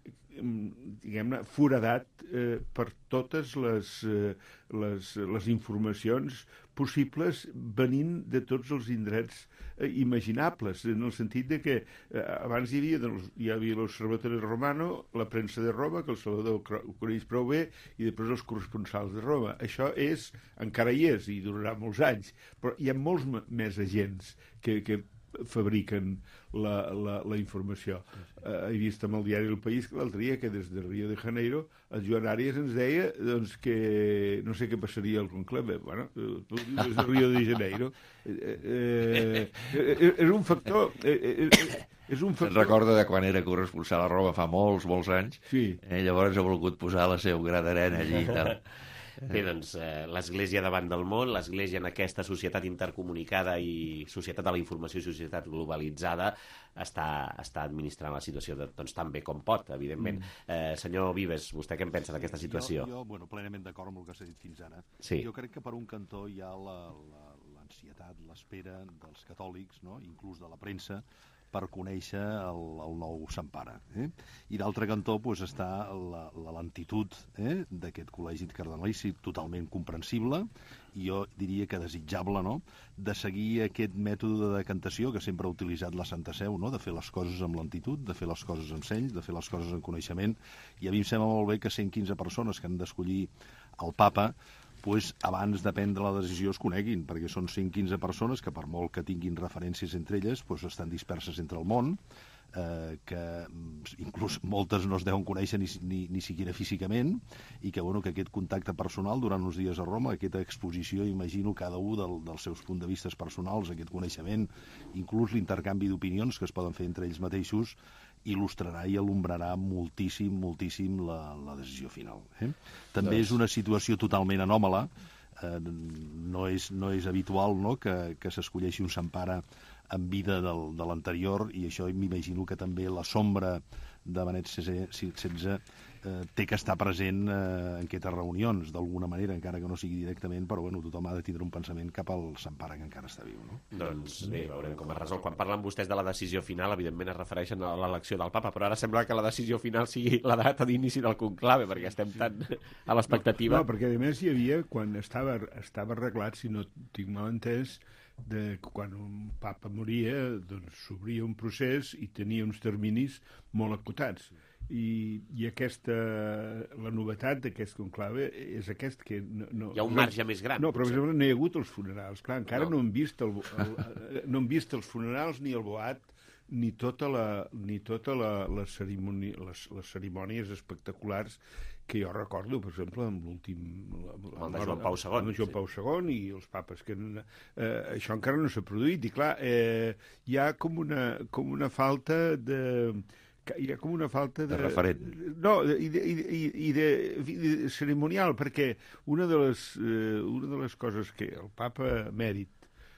diguem-ne, foradat eh, per totes les, eh, les, les informacions possibles venint de tots els indrets eh, imaginables, en el sentit de que eh, abans hi havia, doncs, hi havia l'Observatori Romano, la premsa de Roma, que el Salvador ho coneix prou bé, i després els corresponsals de Roma. Això és, encara hi és, i durarà molts anys, però hi ha molts més agents que, que fabriquen la, la, la informació. Eh, he vist amb el diari El País l'altre dia que des de Rio de Janeiro el Joan Arias ens deia doncs, que no sé què passaria al conclave. Bueno, tu dius Rio de Janeiro. Eh, eh, eh, és un factor... Eh, eh, és un factor... Se'n recorda de quan era corresponsal a Roma fa molts, molts anys. Sí. Eh, llavors ha volgut posar la seu gra d'arena allí i tal. Bé, doncs, eh, l'Església davant del món, l'Església en aquesta societat intercomunicada i societat de la informació i societat globalitzada està, està administrant la situació de, doncs, tan bé com pot, evidentment. Mm. Eh, senyor Vives, vostè què en pensa d'aquesta situació? Jo, jo bueno, plenament d'acord amb el que s'ha dit fins ara. Sí. Jo crec que per un cantó hi ha l'ansietat, la, l'espera dels catòlics, no? Inclús de la premsa, per conèixer el, el nou Sant Pare. Eh? I d'altre cantó pues, està la, la lentitud eh, d'aquest col·legi cardenalici, totalment comprensible, i jo diria que desitjable, no?, de seguir aquest mètode de decantació que sempre ha utilitzat la Santa Seu, no?, de fer les coses amb lentitud, de fer les coses amb seny, de fer les coses amb coneixement, i a mi em sembla molt bé que cent quinze persones que han d'escollir el papa pues, abans de prendre la decisió es coneguin, perquè són cent quinze persones que per molt que tinguin referències entre elles pues, estan disperses entre el món, eh, que inclús moltes no es deuen conèixer ni, ni, ni siquiera físicament, i que, bueno, que aquest contacte personal durant uns dies a Roma, aquesta exposició, imagino cada un del, dels seus punts de vista personals, aquest coneixement, inclús l'intercanvi d'opinions que es poden fer entre ells mateixos, il·lustrarà i alumbrarà moltíssim, moltíssim la, la decisió final. Eh? També doncs... és una situació totalment anòmala, eh, no, és, no és habitual, no?, que, que s'escolleixi un Sant Pare en vida del, de l'anterior, i això m'imagino que també la sombra de Benet setze eh, té que estar present eh, en aquestes reunions, d'alguna manera, encara que no sigui directament, però bueno, tothom ha de tindre un pensament cap al Sant Pare que encara està viu. No? Doncs bé, veurem com es resol. Quan parlen vostès de la decisió final, evidentment es refereixen a l'elecció del papa, però ara sembla que la decisió final sigui la data d'inici del conclave, perquè estem tan a l'expectativa. No, no, perquè a més hi havia, quan estava, estava arreglat, si no tinc mal entès, de quan un papa moria, doncs s'obria un procés i tenia uns terminis molt acotats. I, i aquesta, la novetat d'aquest conclave és aquest que... No, no, hi ha un marge més gran. No, però per exemple no hi ha hagut els funerals. Clar, encara no, no, hem, vist el, el, no hem vist els funerals ni el boat, ni tota la, ni tota la, la cerimònia, les, les cerimònies espectaculars que jo recordo, per exemple, amb l'últim... El de Joan Pau segon. El de Joan Pau segon i els papes que... Eh, això encara no s'ha produït. I clar, eh, hi ha com una, com una falta de... hi ha com una falta de... de referent. No, i de, i, de, i de, de cerimonial, perquè una de les, eh, una de les coses que el papa emèrit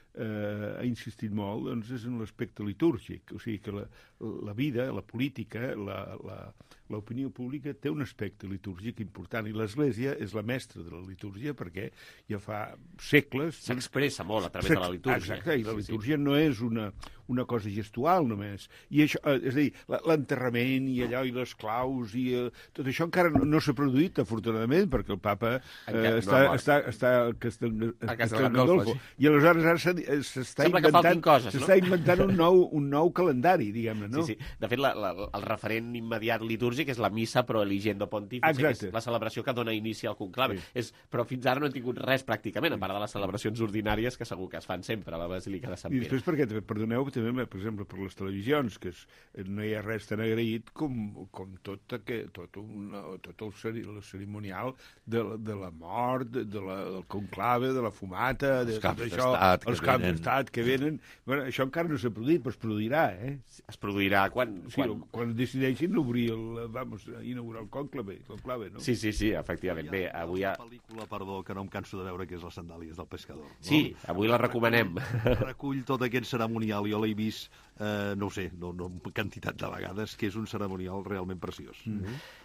eh, ha insistit molt doncs és en l'aspecte litúrgic, o sigui que la, la vida, la política, la, la, l'opinió pública té un aspecte litúrgic important, i l'Església és la mestra de la litúrgia perquè ja fa segles... S'expressa molt a través de la litúrgia. Exacte, i la litúrgia sí, sí. no és una, una cosa gestual només. I això, és a dir, l'enterrament i allò, i les claus, i eh, tot això encara no, no s'ha produït, afortunadament, perquè el papa eh, està, no està, està a Castelgandolfo. I aleshores ara s'està inventant, coses, s'està no? inventant un nou, un nou calendari, diguem-ne, no? Sí, sí. De fet, la, la, el referent immediat litúrgic és la missa pro eligendo pontífice, que és la celebració que dona inici al conclave. Sí. És, però fins ara no han tingut res, pràcticament, a part de les celebracions ordinàries que segur que es fan sempre a la Basílica de Sant Pere. I després, perquè, perdoneu, també, per exemple, per les televisions, que és, no hi ha res tan agraït com, com tot, aquest, tot, una, tot el, ceri, el cerimonial de, de la mort, de, de la, del conclave, de la fumata, de, els caps d'això, d'estat els caps d'estat que venen. Bueno, això encara no s'ha produït, però es produirà, eh? Es produirà quan... Sí, quan... quan decideixin obrir el, vamos, inaugurar el conclave, el conclave, no? Sí, sí, sí, efectivament. Bé, avui ha... Una pel·lícula, perdó, que no em canso de veure, que és Les sandàlies del pescador. No? Sí, avui la recomanem. Recull tot aquest cerimonial, jo l'he vist, eh, no ho sé, no, no, quantitat de vegades, que és un cerimonial realment preciós. Mm-hmm.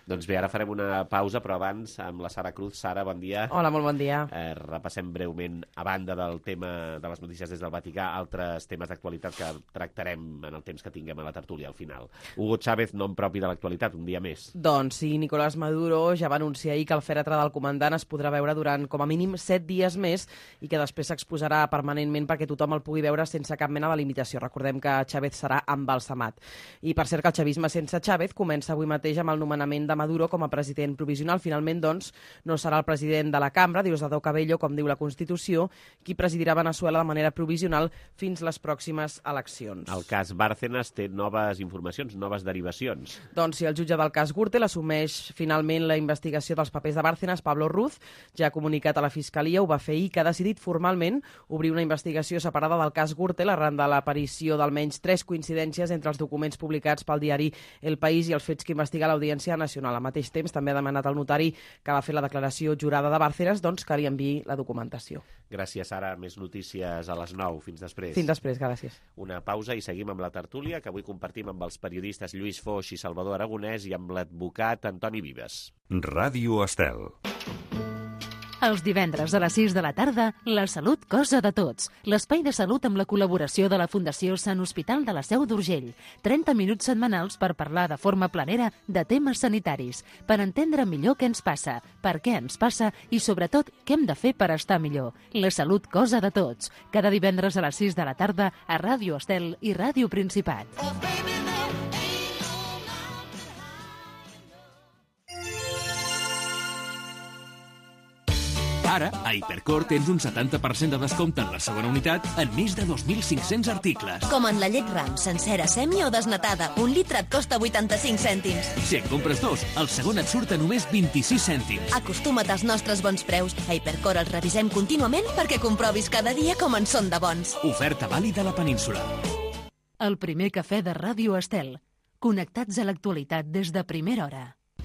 Doncs bé, ara farem una pausa, però abans amb la Sara Cruz. Sara, bon dia. Hola, molt bon dia. Eh, repassem breument, a banda del tema de les notícies des del Vaticà, altres temes d'actualitat que tractarem en el temps que tinguem a la tertúlia al final. Hugo Chávez, nom propi de l'actualitat, un dia més. Doncs sí, Nicolás Maduro ja va anunciar ahir que el fèretre del comandant es podrà veure durant com a mínim set dies més i que després s'exposarà permanentment perquè tothom el pugui veure sense cap mena de limitació. Recordem que Chávez serà embalsamat. I per cert que el chavisme sense Chávez comença avui mateix amb el nomenament de Maduro com a president provisional. Finalment, doncs, no serà el president de la cambra, Diosdado Cabello, com diu la Constitució, qui presidirà Veneçuela de manera provisional fins les pròximes eleccions. El cas Bárcenas té noves informacions, noves derivacions. Doncs si el jutge del cas Gürtel assumeix finalment la investigació dels papers de Bárcenas, Pablo Ruz ja ha comunicat a la Fiscalia, ho va fer ahir, que ha decidit formalment obrir una investigació separada del cas Gürtel arran de l'aparició d'almenys tres coincidències entre els documents publicats pel diari El País i els fets que investiga l'Audiència Nacional. Al mateix temps, també ha demanat al notari que va fer la declaració jurada de Bárcenas doncs, que li enviï la documentació. Gràcies, Sara. Més notícies a les nou. Fins després. Fins després, gràcies. Una pausa i seguim amb la tertúlia que avui compartim amb els periodistes Lluís Foix i Salvador Aragonès i amb l'advocat Antoni Vives. Ràdio Estel. Els divendres a les sis de la tarda, la salut cosa de tots. L'espai de salut amb la col·laboració de la Fundació Sant Hospital de la Seu d'Urgell. trenta minuts setmanals per parlar de forma planera de temes sanitaris, per entendre millor què ens passa, per què ens passa i, sobretot, què hem de fer per estar millor. La salut cosa de tots. Cada divendres a les sis de la tarda a Ràdio Estel i Ràdio Principat. Ara, a Hipercor tens un setanta per cent de descompte en la segona unitat en més de dos mil cinc-cents articles. Com en la llet Ram, sencera, semi o desnatada. Un litre et costa vuitanta-cinc cèntims. Si en compres dos, el segon et surt a només vint-i-sis cèntims. Acostuma't als nostres bons preus. A Hipercor els revisem contínuament perquè comprovis cada dia com en són de bons. Oferta vàlida a la península. El primer cafè de Ràdio Estel. Connectats a l'actualitat des de primera hora.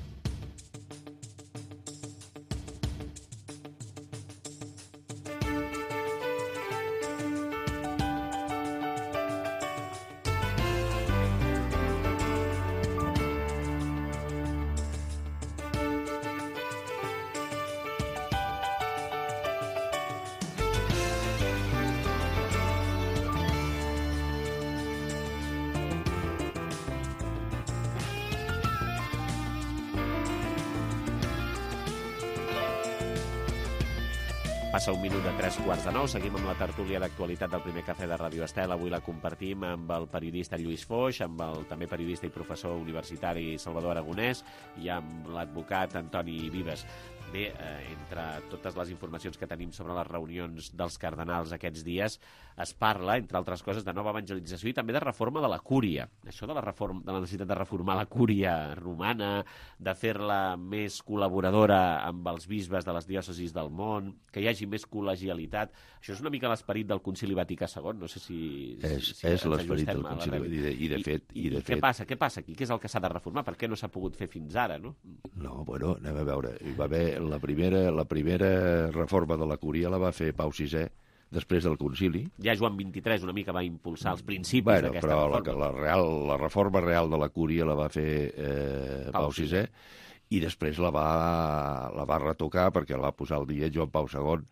Passa un minut de tres quarts de nou, seguim amb la tertúlia d'actualitat del primer cafè de Ràdio Estel. Avui la compartim amb el periodista Lluís Foix, amb el també periodista i professor universitari Salvador Aragonès i amb l'advocat Antoni Vives. Bé, eh, entre totes les informacions que tenim sobre les reunions dels cardenals aquests dies, es parla, entre altres coses, de nova evangelització i també de reforma de la cúria. Això de la, reforma, de la necessitat de reformar la cúria romana, de fer-la més col·laboradora amb els bisbes de les diòcesis del món, que hi hagi més col·legialitat. Això és una mica l'esperit del Concili Vaticà segon, no sé si... És, si és l'esperit del Concili Vaticà, i de, i de fet... I, i de què fet... passa? Què passa aquí? Què és el que s'ha de reformar? Per què no s'ha pogut fer fins ara, no? No, bueno, anem a veure. Hi va haver la primera, la primera reforma de la cúria la va fer Pau sisè, després del concili. Ja Joan vint-i-tres una mica va impulsar els principis bueno, d'aquesta però reforma. La, la, real, la reforma real de la cúria la va fer eh, Pau sisè i després la va, la va retocar perquè la va posar al dia Joan Pau segon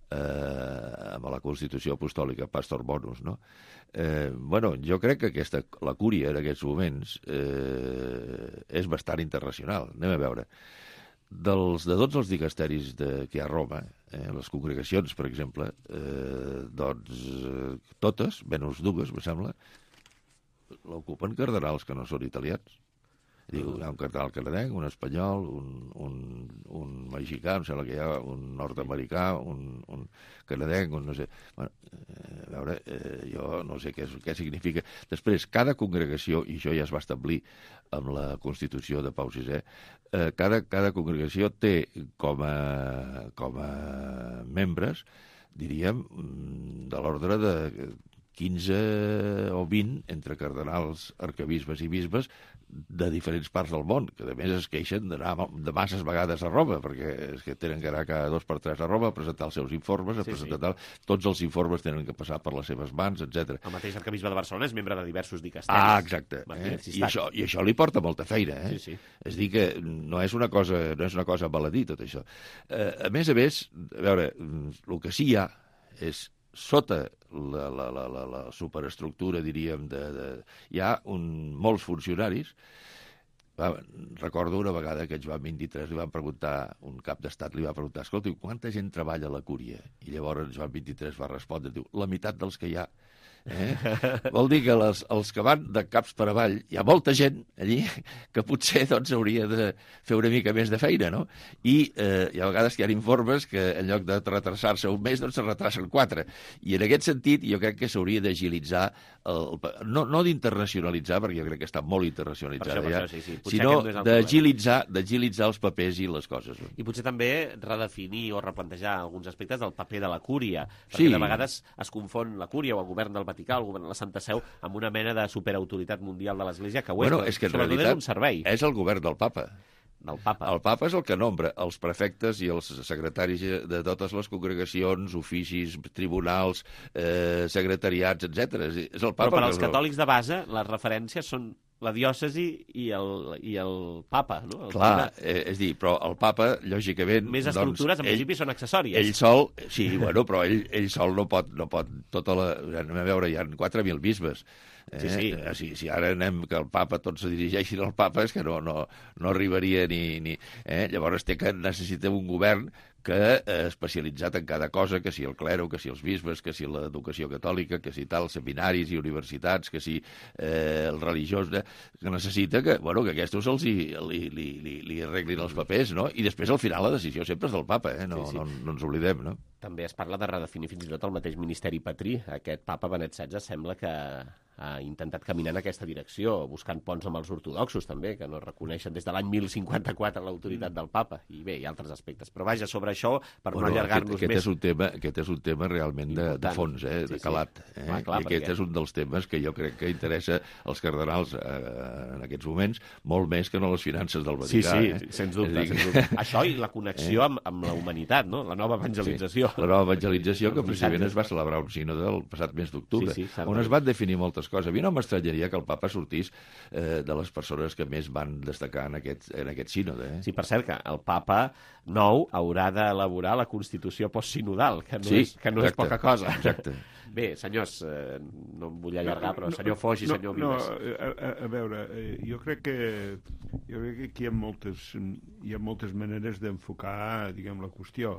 eh, amb la Constitució Apostòlica Pastor Bonus, no? Eh, bueno, jo crec que aquesta, la cúria en aquests moments eh, és bastant internacional. Anem a veure. Dels, de tots els dicasteris de, que hi ha a Roma, eh, les congregacions, per exemple, eh, doncs eh, totes, menys dues, me sembla, l'ocupen cardenals que no són italians. Diu, hi ha un cardenal canadenc, un espanyol, un, un, un mexicà, em sembla que hi ha un nord-americà, un, un canadenc, un no sé... Bueno, eh, a veure, eh, jo no sé què, què significa. Després, cada congregació, i això ja es va establir amb la Constitució de Pau sisè, eh, cada, cada congregació té com a, com a membres, diríem, de l'ordre de quinze o vint entre cardenals, arcabisbes i bisbes de diferents parts del món, que a més es queixen d'anar de masses vegades a Roma, perquè és que tenen que anar cada dos per tres a Roma a presentar els seus informes, a Sí, presentar sí. tal, tots els informes tenen que passar per les seves mans, etcètera. El mateix arcabisbe de Barcelona és membre de diversos dicasteris. Ah, exacte. Eh? Martínez I, Sistac. això, I això li porta molta feina. Eh? Sí, sí. És dir, que no és una cosa, no és una cosa baladí, tot això. Eh, a més a més, a veure, el que sí hi ha és sota la, la, la, la, la superestructura, diríem, de, de, hi ha un, molts funcionaris. Va, recordo una vegada que Joan vint-i-tres li van preguntar, un cap d'estat li va preguntar, escolta, quanta gent treballa a la cúria? I llavors Joan vint-i-tres va respondre, diu, la meitat dels que hi ha. Eh? Vol dir que les, els que van de caps per avall, hi ha molta gent allí que potser doncs, hauria de fer una mica més de feina, no? I eh, hi ha vegades que hi ha informes que en lloc de retrasar-se un mes, doncs se retrasen quatre. I en aquest sentit jo crec que s'hauria d'agilitzar, el, no, no d'internacionalitzar, perquè jo crec que està molt internacionalitzada Per això, per ja, això, sí, sí. Potser sinó aquest no és el d'agilitzar d'agilitzar els papers i les coses. No? I potser també redefinir o replantejar alguns aspectes del paper de la cúria, perquè Sí. de vegades es confon la cúria o el govern del Vaticà, el govern de la Santa Seu, amb una mena de superautoritat mundial de l'Església, que ho Bueno, és, és que en sobretot realitat és un servei. és el govern del papa. Del papa. El papa és el que nombra els prefectes i els secretaris de totes les congregacions, oficis, tribunals, eh, secretariats, etcètera. És el papa. Però per que als és el- catòlics de base, les referències són la diòcesi i el, i el papa, no? El Clar, papa. eh, és dir, però el papa, lògicament... Més estructures, en principi, són accessòries. Ell sol, sí, bueno, però ell, ell sol no pot, no pot tota la... Anem a veure, hi ha quatre mil bisbes. Eh? Sí, sí. Eh, Si, si ara anem que el papa, tots se dirigeixin al papa, és que no, no, no arribaria ni... ni eh? Llavors té que necessitem un govern que eh, especialitzat en cada cosa, que si el clero, que si els bisbes, que si l'educació catòlica, que si tal, seminaris i universitats, que si eh, el religiós, eh, que necessita que, bueno, que aquests els li, li, li, li, li arreglin els papers, no? I després, al final, la decisió sempre és del papa, eh? No, Sí, sí. no, no ens oblidem, no? També es parla de redefinir fins i tot el mateix ministeri patrí. Aquest papa Benet setze sembla que ha intentat caminar en aquesta direcció, buscant ponts amb els ortodoxos també, que no reconeixen des de l'any mil cinquanta-quatre l'autoritat del papa. I bé, hi ha altres aspectes. Però vaja, sobre això, per Bueno, no allargar-nos aquest, aquest més... És un tema, aquest és un tema realment de, de Important. fons, eh? Sí, de sí. calat. Eh? Clar, clar, I aquest perquè- és un dels temes que jo crec que interessa als cardenals eh, en aquests moments, molt més que no les finances del Sí, Vaticà. sí, eh? sens dubte, És a dir sens dubte. Això i la connexió Eh? amb, amb la humanitat, no? La nova evangelització. Sí, la nova evangelització, que Els precisament missatges. es va celebrar un sínode el passat mes d'octubre, Sí, sí, certament. on es van definir moltes coses. A mi no m'estranyaria que el papa sortís eh, de les persones que més van destacar en aquest, en aquest sínode. Eh? Sí, per cert, que el papa nou haurà d'elaborar la Constitució postsinodal, que no, Sí, és, que no és exacte, poca cosa. exacte. Bé, senyors, eh, no em vull allargar, però senyor Foix i no, senyor no, Vives. a, a, a veure, eh, jo crec que jo crec que aquí hi ha moltes, hi ha moltes maneres d'enfocar, diguem, la qüestió.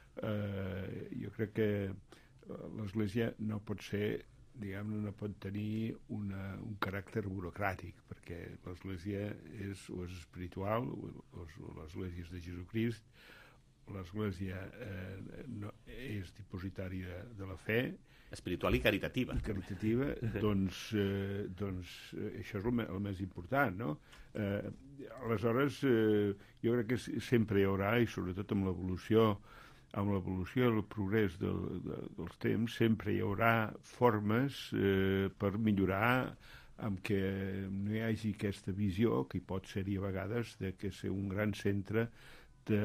Eh, jo crec que l'Església no pot ser, diguem, no pot tenir una, un caràcter burocràtic, perquè l'Església és, o és espiritual, o, o l'Església és de Jesucrist, l'Església eh, no, és depositari de, de la fe, espiritual i caritativa. caritativa, doncs, eh, doncs eh, això és el, me, el més important, no? Eh, aleshores, eh, jo crec que s- sempre hi haurà, i sobretot amb l'evolució amb l'evolució i el progrés del, de, dels temps, sempre hi haurà formes eh, per millorar amb què no hi hagi aquesta visió, que hi pot ser-hi a vegades, de que ser un gran centre de,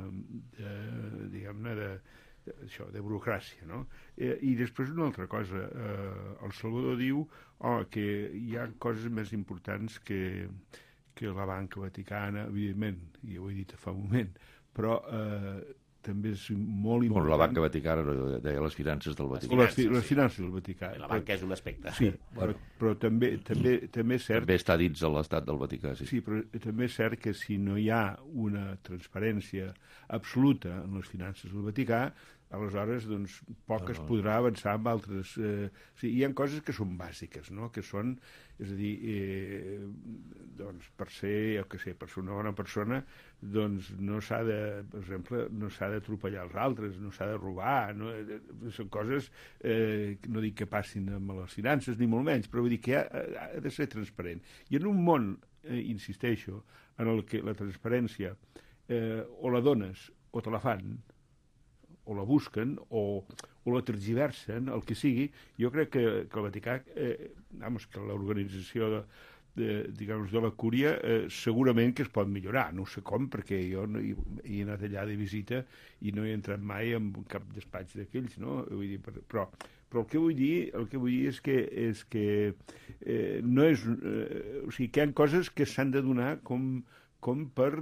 de diguem-ne, de, de, això, de burocràcia, no? Eh, I després una altra cosa, eh, el Salvador diu oh, que hi ha coses més importants que, que la banca vaticana, evidentment, ja ho he dit fa un moment, però eh, també és molt important... Bueno, la banca vaticana no, deia les finances del Vaticà. Les, fi, les finances del Vaticà. La banca és un aspecte. Sí, però, però també, també, també és cert... També està dins de l'estat del Vaticà, sí. Sí, però també és cert que si no hi ha una transparència absoluta en les finances del Vaticà, aleshores, doncs, poc No, es no. podrà avançar amb altres... Eh, o sigui, hi ha coses que són bàsiques, no?, que són, és a dir, eh, doncs, per ser, jo què sé, per ser una bona persona, doncs no s'ha de, per exemple, no s'ha d'atropellar els altres, no s'ha de robar, no? Eh, són coses, eh, no dic que passin amb les finances, ni molt menys, però vull dir que ha, ha de ser transparent. I en un món, eh, insisteixo, en el que la transparència eh, o la dones o te la fan, o la busquen, o, o la tergiversen, el que sigui. Jo crec que, que el Vaticà, eh, vamos, que l'organització de, de, digamos, de la cúria eh, segurament que es pot millorar. No sé com, perquè jo no hi, hi he anat allà de visita i no he entrat mai en cap despatx d'aquells, no? Vull dir, però, però el que vull dir, el que vull dir és que, és que eh, no és... Eh, o sigui, que hi ha coses que s'han de donar com, com per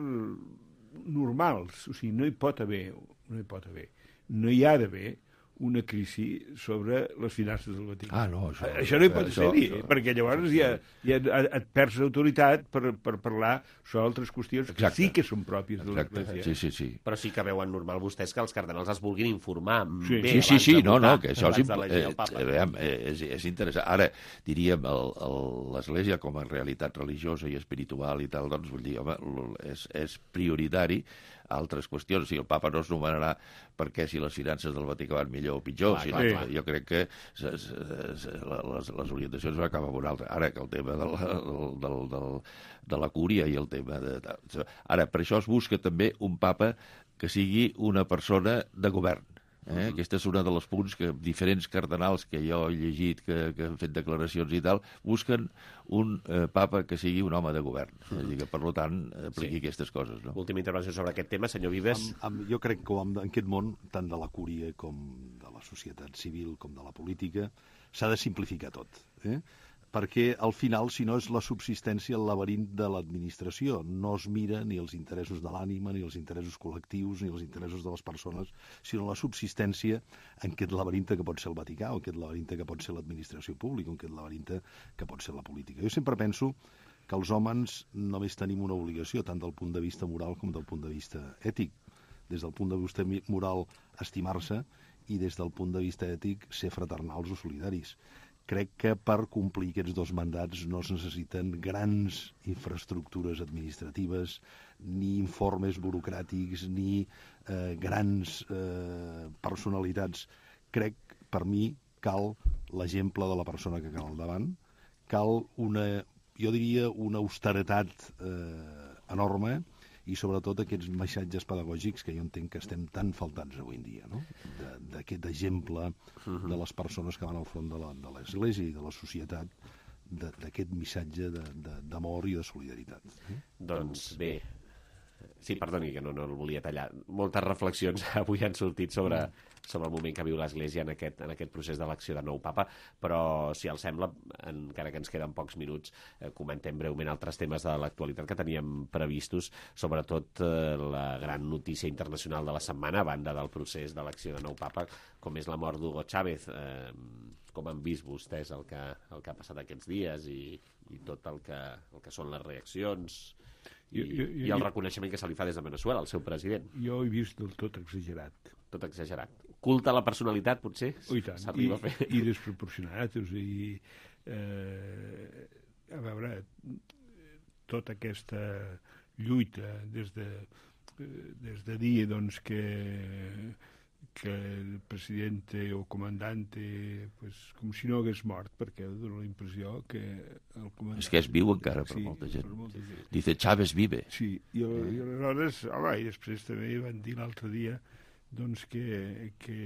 normals. O sigui, no hi pot haver, no hi pot haver, no hi ha d'haver una crisi sobre les finances del Vaticà. Ah, no, això... Això no hi pot això, ser-hi, això, perquè llavors ja, ja et perds autoritat per, per parlar sobre altres qüestions que Exacte. sí que són pròpies de Exacte. l'Església. Sí, sí, sí. Però sí que veuen normal vostès que els cardenals es vulguin informar Sí, bé sí, sí, sí, abans de no, votar, no, que això és, abans d'elegir el Papa. eh, eh, és, és interessant. Ara, diríem, l'Església com a realitat religiosa i espiritual i tal, doncs, vull dir, home, és, és prioritari altres qüestions. O sigui, el Papa no es nomenarà perquè si les finances del Vaticà van millor o pitjor, Clar, sinó clar, que jo crec que se, se, se, les, les orientacions van cap a una altra. Ara, que el tema del, del, del, del, de la cúria i el tema de... Ara, per això es busca també un Papa que sigui una persona de govern. Eh? Uh-huh. Aquest és un dels punts que diferents cardenals que jo he llegit, que, que han fet declaracions i tal, busquen un eh, papa que sigui un home de govern. Uh-huh. És a dir, que, per tant, apliqui sí. aquestes coses. No? Última intervenció sobre aquest tema, senyor Vives. Amb, amb, jo crec que en aquest món, tant de la cúria com de la societat civil com de la política, s'ha de simplificar tot. Eh? Perquè al final, si no, és la subsistència, el laberint de l'administració. No es mira ni els interessos de l'ànima, ni els interessos col·lectius, ni els interessos de les persones, sinó la subsistència en aquest laberint que pot ser el Vaticà, o aquest laberint que pot ser l'administració pública, o aquest laberint que pot ser la política. Jo sempre penso que els homes només tenim una obligació, tant del punt de vista moral com del punt de vista ètic. Des del punt de vista moral, estimar-se, i des del punt de vista ètic, ser fraternals o solidaris. Crec que per complir aquests dos mandats no es necessiten grans infraestructures administratives, ni informes burocràtics, ni eh, grans eh, personalitats. Crec, per mi, cal l'exemple de la persona que cal al davant, cal una, jo diria, una austeritat eh, enorme, i sobretot aquests missatges pedagògics que jo entenc que estem tan faltants avui en dia, no? D'aquest exemple de les persones que van al front de l'Església i de la societat, d'aquest missatge d'amor i de solidaritat. Doncs bé, sí, perdoni, que no, no el volia tallar. Moltes reflexions avui han sortit sobre, sobre el moment que viu l'Església en aquest, en aquest procés d'elecció de nou papa, però, si els sembla, encara que ens queden pocs minuts, eh, comentem breument altres temes de l'actualitat que teníem previstos, sobretot eh, la gran notícia internacional de la setmana, a banda del procés d'elecció de nou papa, com és la mort d'Hugo Chávez. Eh, com han vist vostès el que, el que ha passat aquests dies i, i tot el que, el que són les reaccions i, jo, jo, jo, i el reconeixement que se li fa des de Veneçuela, el seu president. Jo ho he vist del tot exagerat. Tot exagerat. Culte a la personalitat, potser? Oh, i tant. S'arriba a fer. I, i desproporcionat. O sigui, eh, a veure, tota aquesta lluita des de, des de dir doncs, que que el presidente o comandante, pues, com si no hagués mort, perquè dona la impressió que el comandante... És que és viu encara per, sí, molta gent. per molta gent. Dice Chávez vive. Sí, i, i aleshores, home, i després també van dir l'altre dia doncs que, que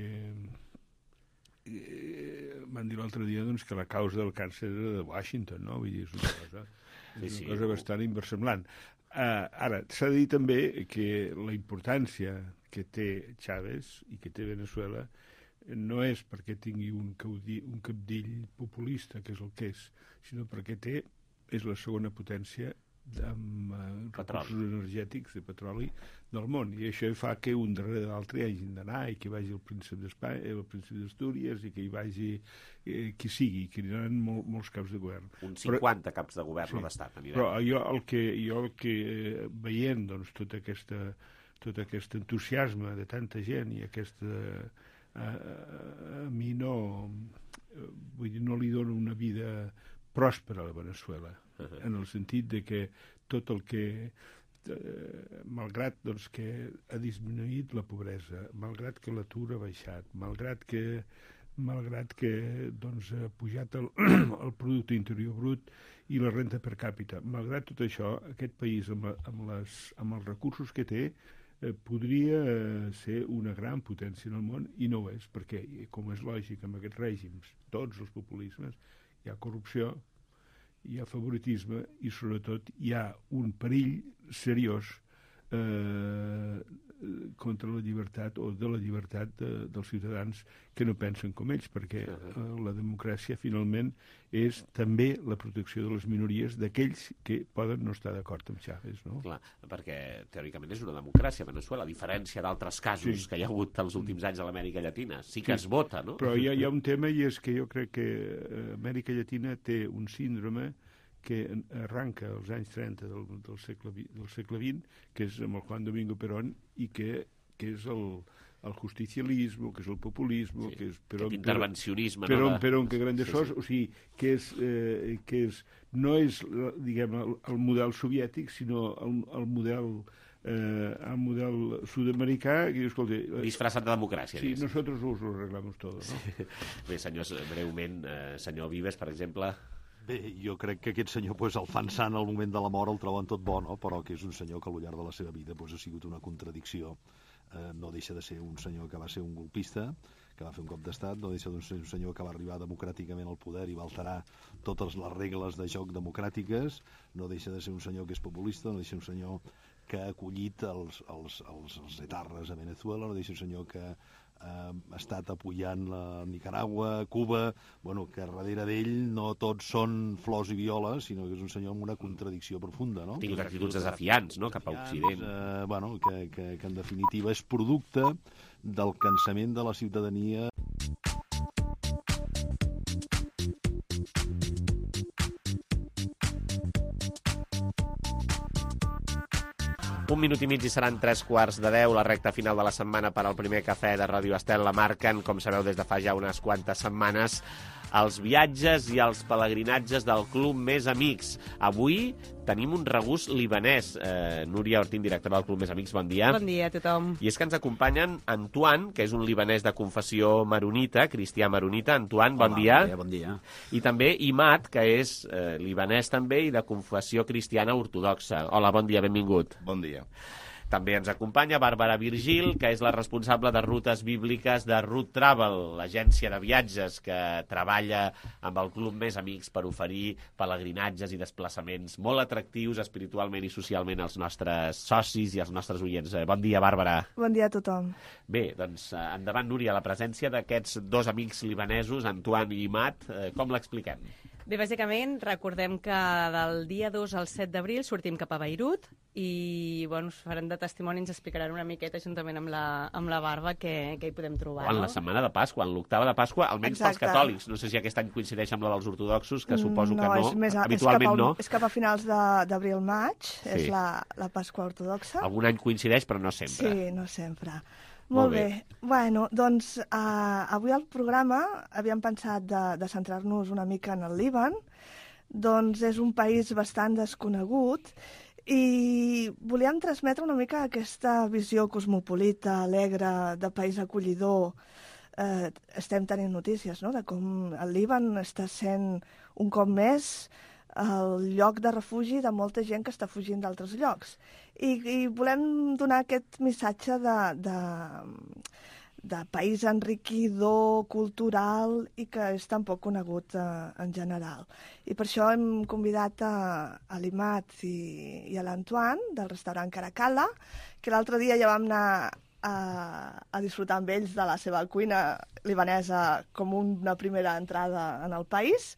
eh, van dir l'altre dia doncs, que la causa del càncer era de Washington, no? Vull dir, és una cosa, és una sí, cosa sí. bastant inversemblant. Uh, ara, s'ha de dir també que la importància que té Chávez i que té Veneçuela no és perquè tingui un, caudí, un capdill populista, que és el que és, sinó perquè té, és la segona potència amb uh, recursos energètics de petroli del món, i això fa que un darrere l'altre hi hagin d'anar, i que hi vagi el príncep d'Espanya, el príncep d'Astúries, i que hi vagi eh, qui sigui, que hi haurà mol, molts caps de govern. Uns cinquanta però, caps de govern sí, o d'estat aniran. Però jo el que, jo el que eh, veient doncs, tota aquesta, tot aquest entusiasme de tanta gent i aquesta eh, a mi no vull dir, no li dona una vida pròspera a la Veneçuela, uh-huh. en el sentit de que tot el que eh, malgrat doncs, que ha disminuït la pobresa, malgrat que l'atur ha baixat, malgrat que malgrat que doncs, ha pujat el, el producte interior brut i la renta per càpita, malgrat tot això, aquest país amb, amb, les, amb els recursos que té eh, podria ser una gran potència en el món, i no ho és, perquè, com és lògic, amb aquests règims, tots els populismes, hi ha corrupció, hi ha favoritisme i, sobretot, hi ha un perill seriós eh, contra la llibertat o de la llibertat de, dels ciutadans que no pensen com ells, perquè eh, la democràcia finalment és també la protecció de les minories d'aquells que poden no estar d'acord amb Chávez, no? Clar, perquè teòricament és una democràcia Veneçuela, a diferència d'altres casos sí. que hi ha hagut els últims anys a l'Amèrica Llatina. Sí que sí. es vota, no? Però hi ha, hi ha un tema, i és que jo crec que Amèrica Llatina té un síndrome que arranca als anys trenta del, del, segle, del segle vint, que és amb el Juan Domingo Perón, i que, que és el, el justicialisme, que és el populisme, sí, que és Perón, aquest intervencionisme. Perón, no? Perón, que grande sos, sí, sí. O sigui, que és, eh, que és, no és, diguem, el, el model soviètic, sinó el, el model eh, el model sud-americà, que escolta... Eh, disfressat de democràcia. Sí, nosotros us lo arreglamos todo, no? Sí. Bé, senyors, breument, eh, senyor Vives, per exemple... Bé, jo crec que aquest senyor, pues, el fan sant al moment de la mort, el troben tot bo, no? Però que és un senyor que al llarg de la seva vida pues, ha sigut una contradicció. Eh, no deixa de ser un senyor que va ser un golpista, que va fer un cop d'estat, no deixa de ser un senyor que va arribar democràticament al poder i va alterar totes les regles de joc democràtiques, no deixa de ser un senyor que és populista, no deixa un senyor que ha acollit els, els, els, els etarres a Venezuela, no deixa un senyor que ha estat apoyant la Nicaragua, Cuba, bueno, que darrere d'ell no tots són flors i violes, sinó que és un senyor amb una contradicció profunda, no? Tinc actituds desafiants, no?, cap a Occident. Eh, bueno, que, que, que en definitiva és producte del cansament de la ciutadania. Un minut i mig i seran tres quarts de deu, la recta final de la setmana per al primer cafè de Ràdio Estel. La marquen, com sabeu, des de fa ja unes quantes setmanes, els viatges i els pelegrinatges del Club Més Amics. Avui tenim un regust libanès. Eh, Núria Ortín, directora del Club Més Amics, bon dia. Bon dia a tothom. I és que ens acompanyen Antoine, que és un libanès de confessió maronita, cristià maronita. Antoine, bon Hola, dia. Bon dia, bon dia. I també Imad, que és eh, libanès també i de confessió cristiana ortodoxa. Hola, bon dia, benvingut. Bon dia. També ens acompanya Bàrbara Virgil, que és la responsable de rutes bíbliques de Root Travel, l'agència de viatges que treballa amb el Club Més Amics per oferir pelegrinatges i desplaçaments molt atractius espiritualment i socialment als nostres socis i als nostres oients. Bon dia, Bàrbara. Bon dia a tothom. Bé, doncs endavant, Núria, la presència d'aquests dos amics libanesos, Antoine i Imad, com l'expliquem? Bé, bàsicament, recordem que del dia dos al set d'abril sortim cap a Beirut i, bueno, us farem de testimoni, ens explicaran una miqueta juntament amb la, amb la Barba que, que hi podem trobar. En no? la setmana de Pasqua, en l'octava de Pasqua, almenys Exacte. Pels catòlics. No sé si aquest any coincideix amb la dels ortodoxos, que suposo no, que no. És més, Habitualment és cap a, no. És cap a finals d'abril-maig, Sí. és la, la Pasqua ortodoxa. Algun any coincideix, però no sempre. Sí, no sempre. Molt Molt bé. bé. Bueno, doncs uh, avui al programa havíem pensat de, de centrar-nos una mica en el Líban. Doncs és un país bastant desconegut i volíem transmetre una mica aquesta visió cosmopolita, alegre, de país acollidor. Eh, estem tenint notícies, no?, de com el Líban està sent un cop més el lloc de refugi de molta gent que està fugint d'altres llocs. I, I volem donar aquest missatge de, de, de país enriquidor, cultural i que és tan poc conegut eh, en general. I per això hem convidat a, a l'Imad i, i a l'Antoine del restaurant Caracalla, que l'altre dia ja vam anar a, a disfrutar amb ells de la seva cuina libanesa com una primera entrada en el país.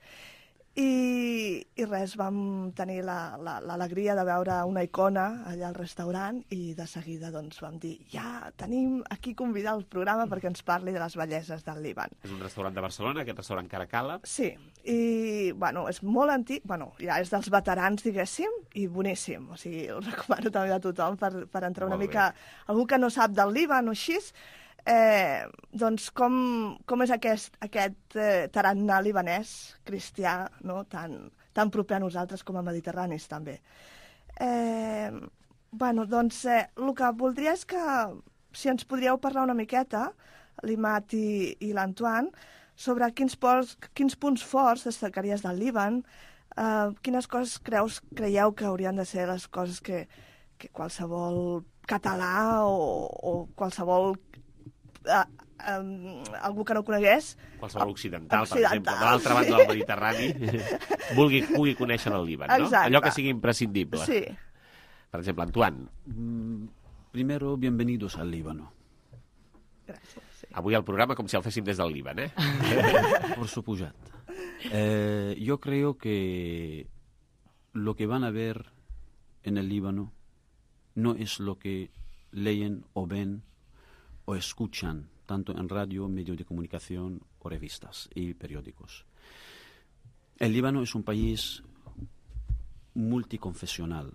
I, i res, vam tenir l'alegria de veure una icona allà al restaurant i de seguida doncs, vam dir, ja tenim aquí convidar al programa perquè ens parli de les belleses del Líban. És un restaurant de Barcelona, aquest restaurant Caracalla. Sí, i bueno, és molt antic, bueno, ja és dels veterans, diguéssim, i boníssim. O sigui, us recomano també a tothom per, per entrar una Molt mica... bé. Algú que no sap del Líban o així, Eh, doncs com, com és aquest, aquest eh, tarannà libanès cristià, no? tan, tan proper a nosaltres com a mediterranis també. Eh, bueno, doncs eh, el que voldria és que si ens podríeu parlar una miqueta, l'Imad i, i l'Antoine, sobre quins, ports, quins punts forts destacaries del Líban, eh, quines coses creus, creieu que haurien de ser les coses que, que qualsevol català o, o qualsevol... Uh, Um, algú que no conegués... Qualsevol occidental, occidental, per exemple, de l'altra banda del Mediterrani, vulgui, pugui conèixer el Líban, no? Exacte. Allò que sigui imprescindible. Sí. Per exemple, Antoine. Mm, primero, bienvenidos al Líbano. Gràcies. Sí. Avui el programa com si el féssim des del Líban, eh? Por supuesto. Eh, yo creo que lo que van a ver en el Líbano no es lo que leen o ven o escuchan tanto en radio, medios de comunicación o revistas y periódicos. El Líbano es un país multiconfesional.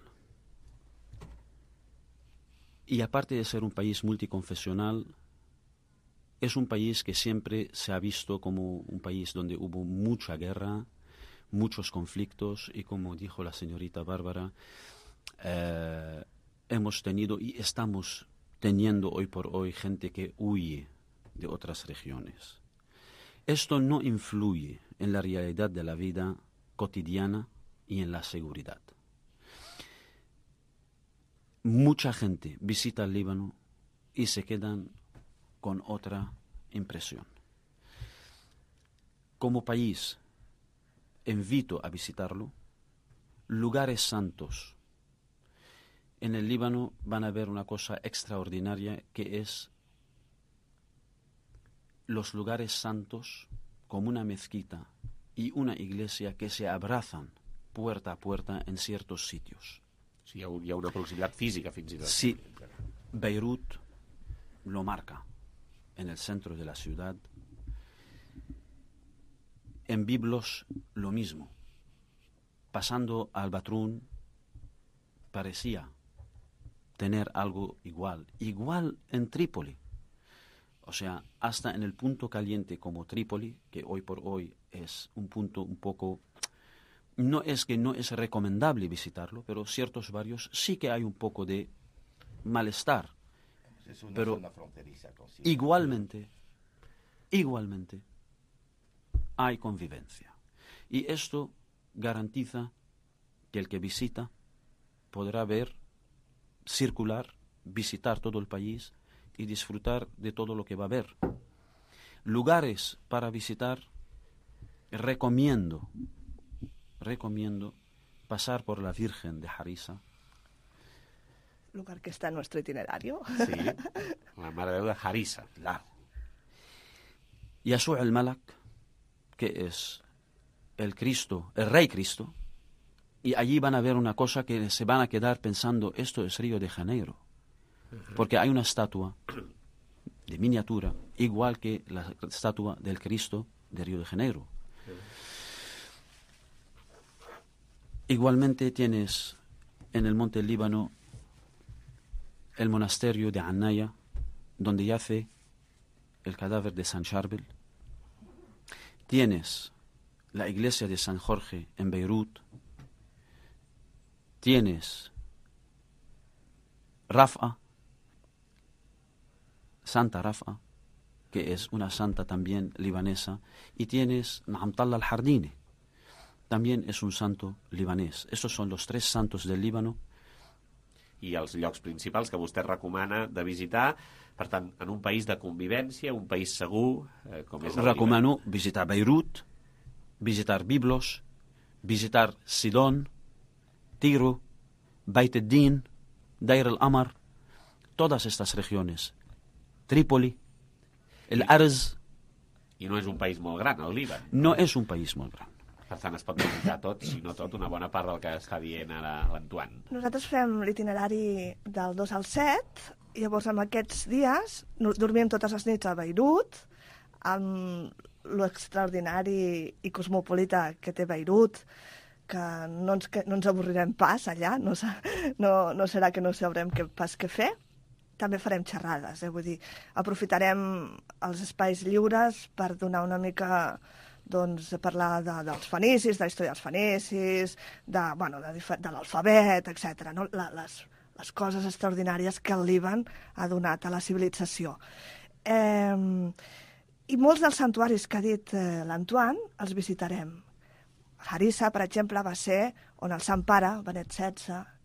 Y aparte de ser un país multiconfesional, es un país que siempre se ha visto como un país donde hubo mucha guerra, muchos conflictos y, como dijo la señorita Bárbara, eh, hemos tenido y estamos teniendo hoy por hoy gente que huye de otras regiones. Esto no influye en la realidad de la vida cotidiana y en la seguridad. Mucha gente visita el Líbano y se quedan con otra impresión. Como país, invito a visitarlo. Lugares santos. En el Líbano van a ver una cosa extraordinaria que es los lugares santos como una mezquita y una iglesia que se abrazan puerta a puerta en ciertos sitios. Sí, hi ha una proximitat física fins i tot. Sí, Beirut lo marca en el centro de la ciudad. En Biblos lo mismo. Pasando al Batrún parecía tener algo igual. Igual en Trípoli. O sea, hasta en el punto caliente como Trípoli, que hoy por hoy es un punto un poco... No es que no es recomendable visitarlo, pero ciertos barrios sí que hay un poco de malestar. Es una pero zona fronteriza, sí. igualmente, igualmente hay convivencia. Y esto garantiza que el que visita podrá ver, circular, visitar todo el país y disfrutar de todo lo que va a ver. Lugares para visitar, recomiendo, recomiendo pasar por la Virgen de Harissa. Lugar que está en nuestro itinerario. Sí, la Mare de Déu de Harissa. Claro. Yashua al-Malak, que es el Cristo, el Rey Cristo, y allí van a ver una cosa que se van a quedar pensando, esto es Río de Janeiro. Porque hay una estatua de miniatura, igual que la estatua del Cristo de Río de Janeiro. Igualmente tienes en el monte Líbano el monasterio de Anaya, donde yace el cadáver de San Charbel. Tienes la iglesia de San Jorge en Beirut. Tienes Rafa, Santa Rafa, que es una santa también libanesa, y tienes Nahamtallah al-Hardini, también es un santo libanès. Estos son los tres santos del Líbano. I els llocs principals que vostè recomana de visitar, per tant, en un país de convivència, un país segur, eh, com és el Recomano Líban. Visitar Beirut, visitar Biblos, visitar Sidón, Tiro, Beit el-Din, Deir el-Amar, todas estas regiones. Trípoli, el Arz. I no és un país molt gran, el Líban. No és un país molt gran. Per tant, es pot visitar tot, si no tot, una bona part del que està dient ara l'Antoine. Nosaltres fem l'itinerari del dos al set, i llavors en aquests dies dormim totes les nits a Beirut, amb l'extraordinari i cosmopolita que té Beirut, que no ens, que no ens avorrirem pas allà, no, no, no serà que no sabrem què, pas què fer. També farem xerrades, eh? Vull dir, aprofitarem els espais lliures per donar una mica... doncs, parlar de, dels fenicis, de la història dels fenicis, de, bueno, de, de l'alfabet, etcètera. No? La, les, les coses extraordinàries que el Líban ha donat a la civilització. Eh, I molts dels santuaris que ha dit eh, l'Antoine els visitarem. Harissa, per exemple, va ser on el Sant Pare, Benet setze,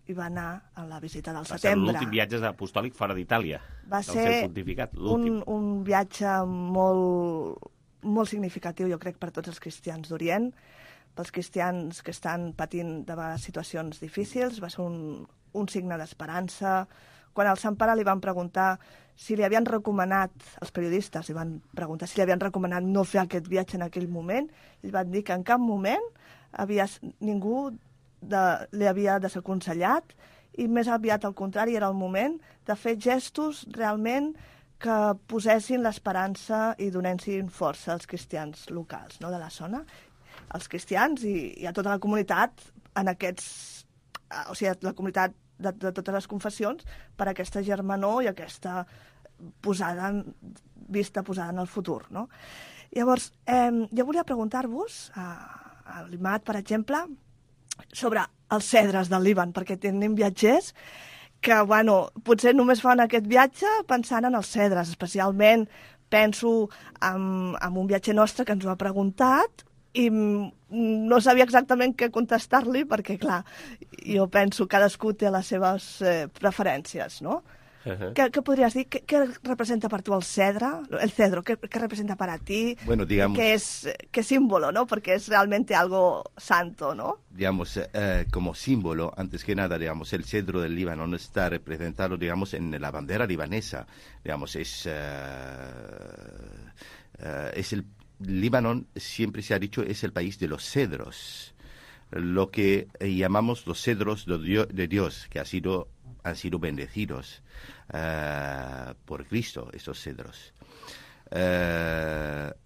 hi va anar a la visita del Va ser setembre. l'últim viatge apostòlic fora d'Itàlia. Va del ser seu pontificat, l'últim. un, un viatge molt, molt significatiu, jo crec, per tots els cristians d'Orient, pels cristians que estan patint de vegades situacions difícils. Va ser un, un signe d'esperança. Quan al Sant Pare li van preguntar si li havien recomanat, els periodistes li van preguntar si li havien recomanat no fer aquest viatge en aquell moment, ell van dir que en cap moment havia, ningú de, li havia desaconsellat, i més aviat al contrari, era el moment de fer gestos realment que posessin l'esperança i donessin força als cristians locals, no?, de la zona, als cristians i, i a tota la comunitat, en aquests, o sigui, la comunitat de, de totes les confessions, per aquesta germanor i aquesta posada en, vista posada en el futur, no? Llavors, eh, jo volia preguntar-vos, a, a l'Imad, per exemple, sobre els cedres del Líban, perquè tenim viatgers que, bueno, potser només fan aquest viatge pensant en els cedres, especialment penso en, en un viatger nostre que ens ho ha preguntat i no sabia exactament què contestar-li perquè, clar, jo penso que cadascú té les seves eh, preferències, no? Uh-huh. ¿Qué, ¿Qué podrías decir? ¿Qué, ¿Qué representa para tú el cedro? El cedro, ¿qué, qué representa para ti? Bueno, digamos... ¿Qué es, qué símbolo, no? Porque es realmente algo santo, ¿no? Digamos, eh, como símbolo, antes que nada, digamos, el cedro del Líbano no está representado, digamos, en la bandera libanesa. Digamos, es, uh, uh, es el Líbano, siempre se ha dicho, es el país de los cedros, lo que llamamos los cedros de Dios, de Dios que ha sido, han sido bendecidos uh, por Cristo, estos cedros. Uh,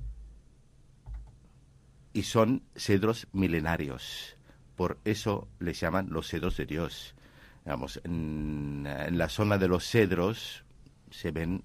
y son cedros milenarios, por eso les llaman los cedros de Dios. Digamos, en, en la zona de los cedros se ven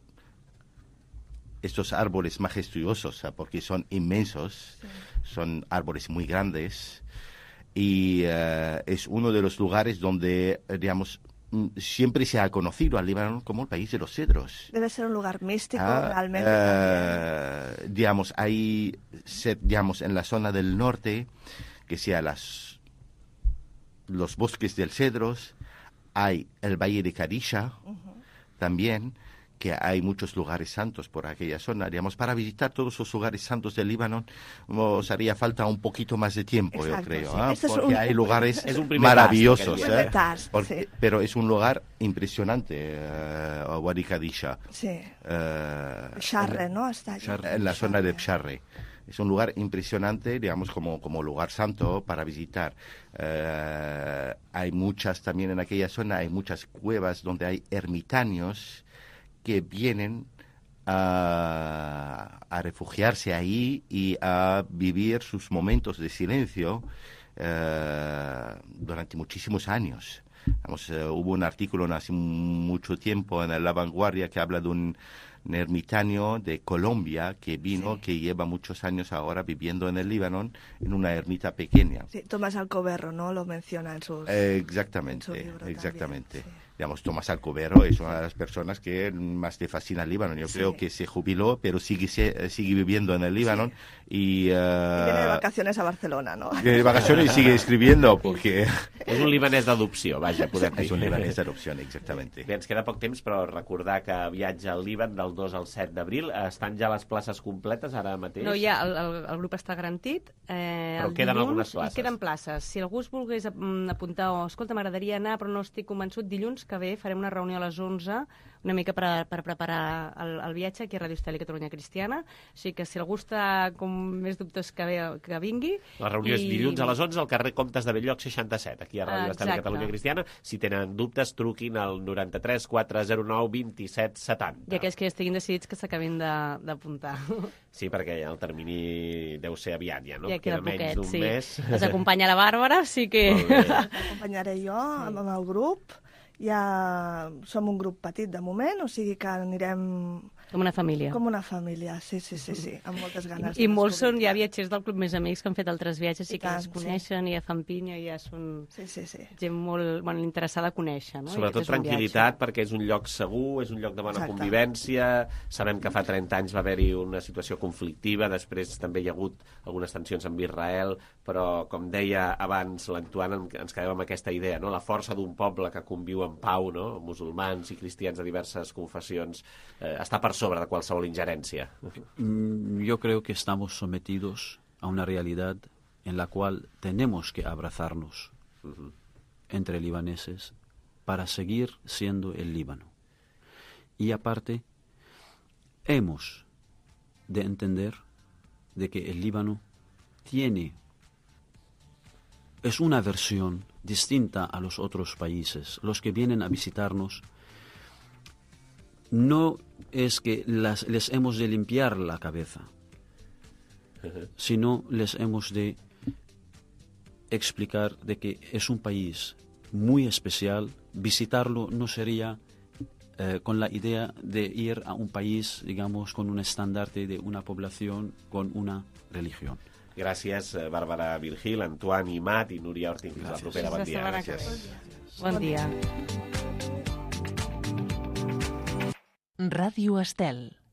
estos árboles majestuosos, porque son inmensos, sí. Son árboles muy grandes, y uh, es uno de los lugares donde, digamos, siempre se ha conocido al Líbano como el país de los cedros. Debe ser un lugar místico, ah, realmente. Uh, digamos, hay, digamos, en la zona del norte, que sea las, los bosques del cedros, hay el Valle de Kadisha, uh-huh. También, que hay muchos lugares santos por aquella zona. Digamos, para visitar todos los lugares santos del Líbano nos haría falta un poquito más de tiempo. Exacto, yo creo, sí. ¿eh? Porque es un, hay lugares es un maravillosos. ¿eh? Task, porque, sí. Pero es un lugar impresionante, uh, Wadi Kadisha. Sí. Uh, Sharre, ¿no? Está allí. En la zona de Sharre. Es un lugar impresionante, digamos, como, como lugar santo para visitar. Uh, hay muchas también en aquella zona, hay muchas cuevas donde hay ermitaños que vienen a, a refugiarse ahí y a vivir sus momentos de silencio uh, durante muchísimos años. Vamos, uh, hubo un artículo hace mucho tiempo en La Vanguardia que habla de un, un ermitaño de Colombia que vino, sí. Que lleva muchos años ahora viviendo en el Líbano, en una ermita pequeña. Sí, Tomás Alcoberro, ¿no? Lo menciona en sus... Eh, exactamente, en su libro exactamente. También, sí. Digamos, Tomás Alcoberro es una de las personas que más le fascina el Líbano. Yo sí. Creo que se jubiló, pero sigue, sigue viviendo en el Líbano. Sí. Y, uh, y viene de vacaciones a Barcelona, ¿no? Viene de vacaciones y sigue escribiendo, porque... És un libanès d'adopció, vaja, podem dir. És un libanès d'adopció, exactament. Bé, ens queda poc temps, però recordar que viatja al Líban del dos al set d'abril. Estan ja les places completes ara mateix? No, ja, el, el, el grup està garantit. Eh, però queden dilluns, algunes places. Queden places. Si algú es volgués apuntar o, escolta, m'agradaria anar, però no estic convençut, dilluns que ve farem una reunió a les onze, una mica per, per preparar el, el viatge aquí a Ràdio Estel i Catalunya Cristiana. Així que si algú està com més dubtós que, ve, que vingui... La reunió i... és dilluns a les onze al carrer Comtes de Belllloc seixanta-set, aquí a Ràdio Estel i Catalunya Cristiana. Si tenen dubtes, truquin al noranta-tres quatre zero nou vint-i-set setanta. I aquells que ja estiguin decidits que s'acabin d'apuntar. Sí, perquè el termini deu ser aviat ja, no? Ja queda, queda poquet, menys sí. Mes. Les acompanya la Bàrbara, sí que... L'acompanyaré jo amb, amb el grup. Ja som un grup petit de moment, o sigui que anirem Com una família. Com una família, sí, sí, sí, sí, amb moltes ganes. I, i molts són ja viatgers del Club Més Amics que han fet altres viatges i, i que tant, es coneixen, sí. i ja fan pinya, i ja són sí, sí, sí. gent molt bueno, interessada a conèixer. No? Sobretot tranquil·litat, perquè és un lloc segur, és un lloc de bona Exacte. convivència. Sabem que fa trenta anys va haver-hi una situació conflictiva, després també hi ha hagut algunes tensions amb Israel, però, com deia abans l'Antoine, ens quedem amb aquesta idea, no? La força d'un poble que conviu en pau, no? Musulmans i cristians de diverses confessions, eh, està per sobre de qualsevol ingerència. Yo creo que estamos sometidos a una realidad en la cual tenemos que abrazarnos uh-huh. entre libaneses para seguir siendo el Líbano. Y aparte, hemos de entender de que el Líbano tiene, es una versión distinta a los otros países. Los que vienen a visitarnos no es que las, les hemos de limpiar la cabeza, sino les hemos de explicar de que es un país muy especial. Visitarlo no sería eh, con la idea de ir a un país, digamos, con un estandarte de una población con una religión. Gràcies, Bàrbara Virgil, Antoine i Mat i Núria Ortín. Fins la propera. Bon dia. Gràcies. Bon dia. Ràdio Estel.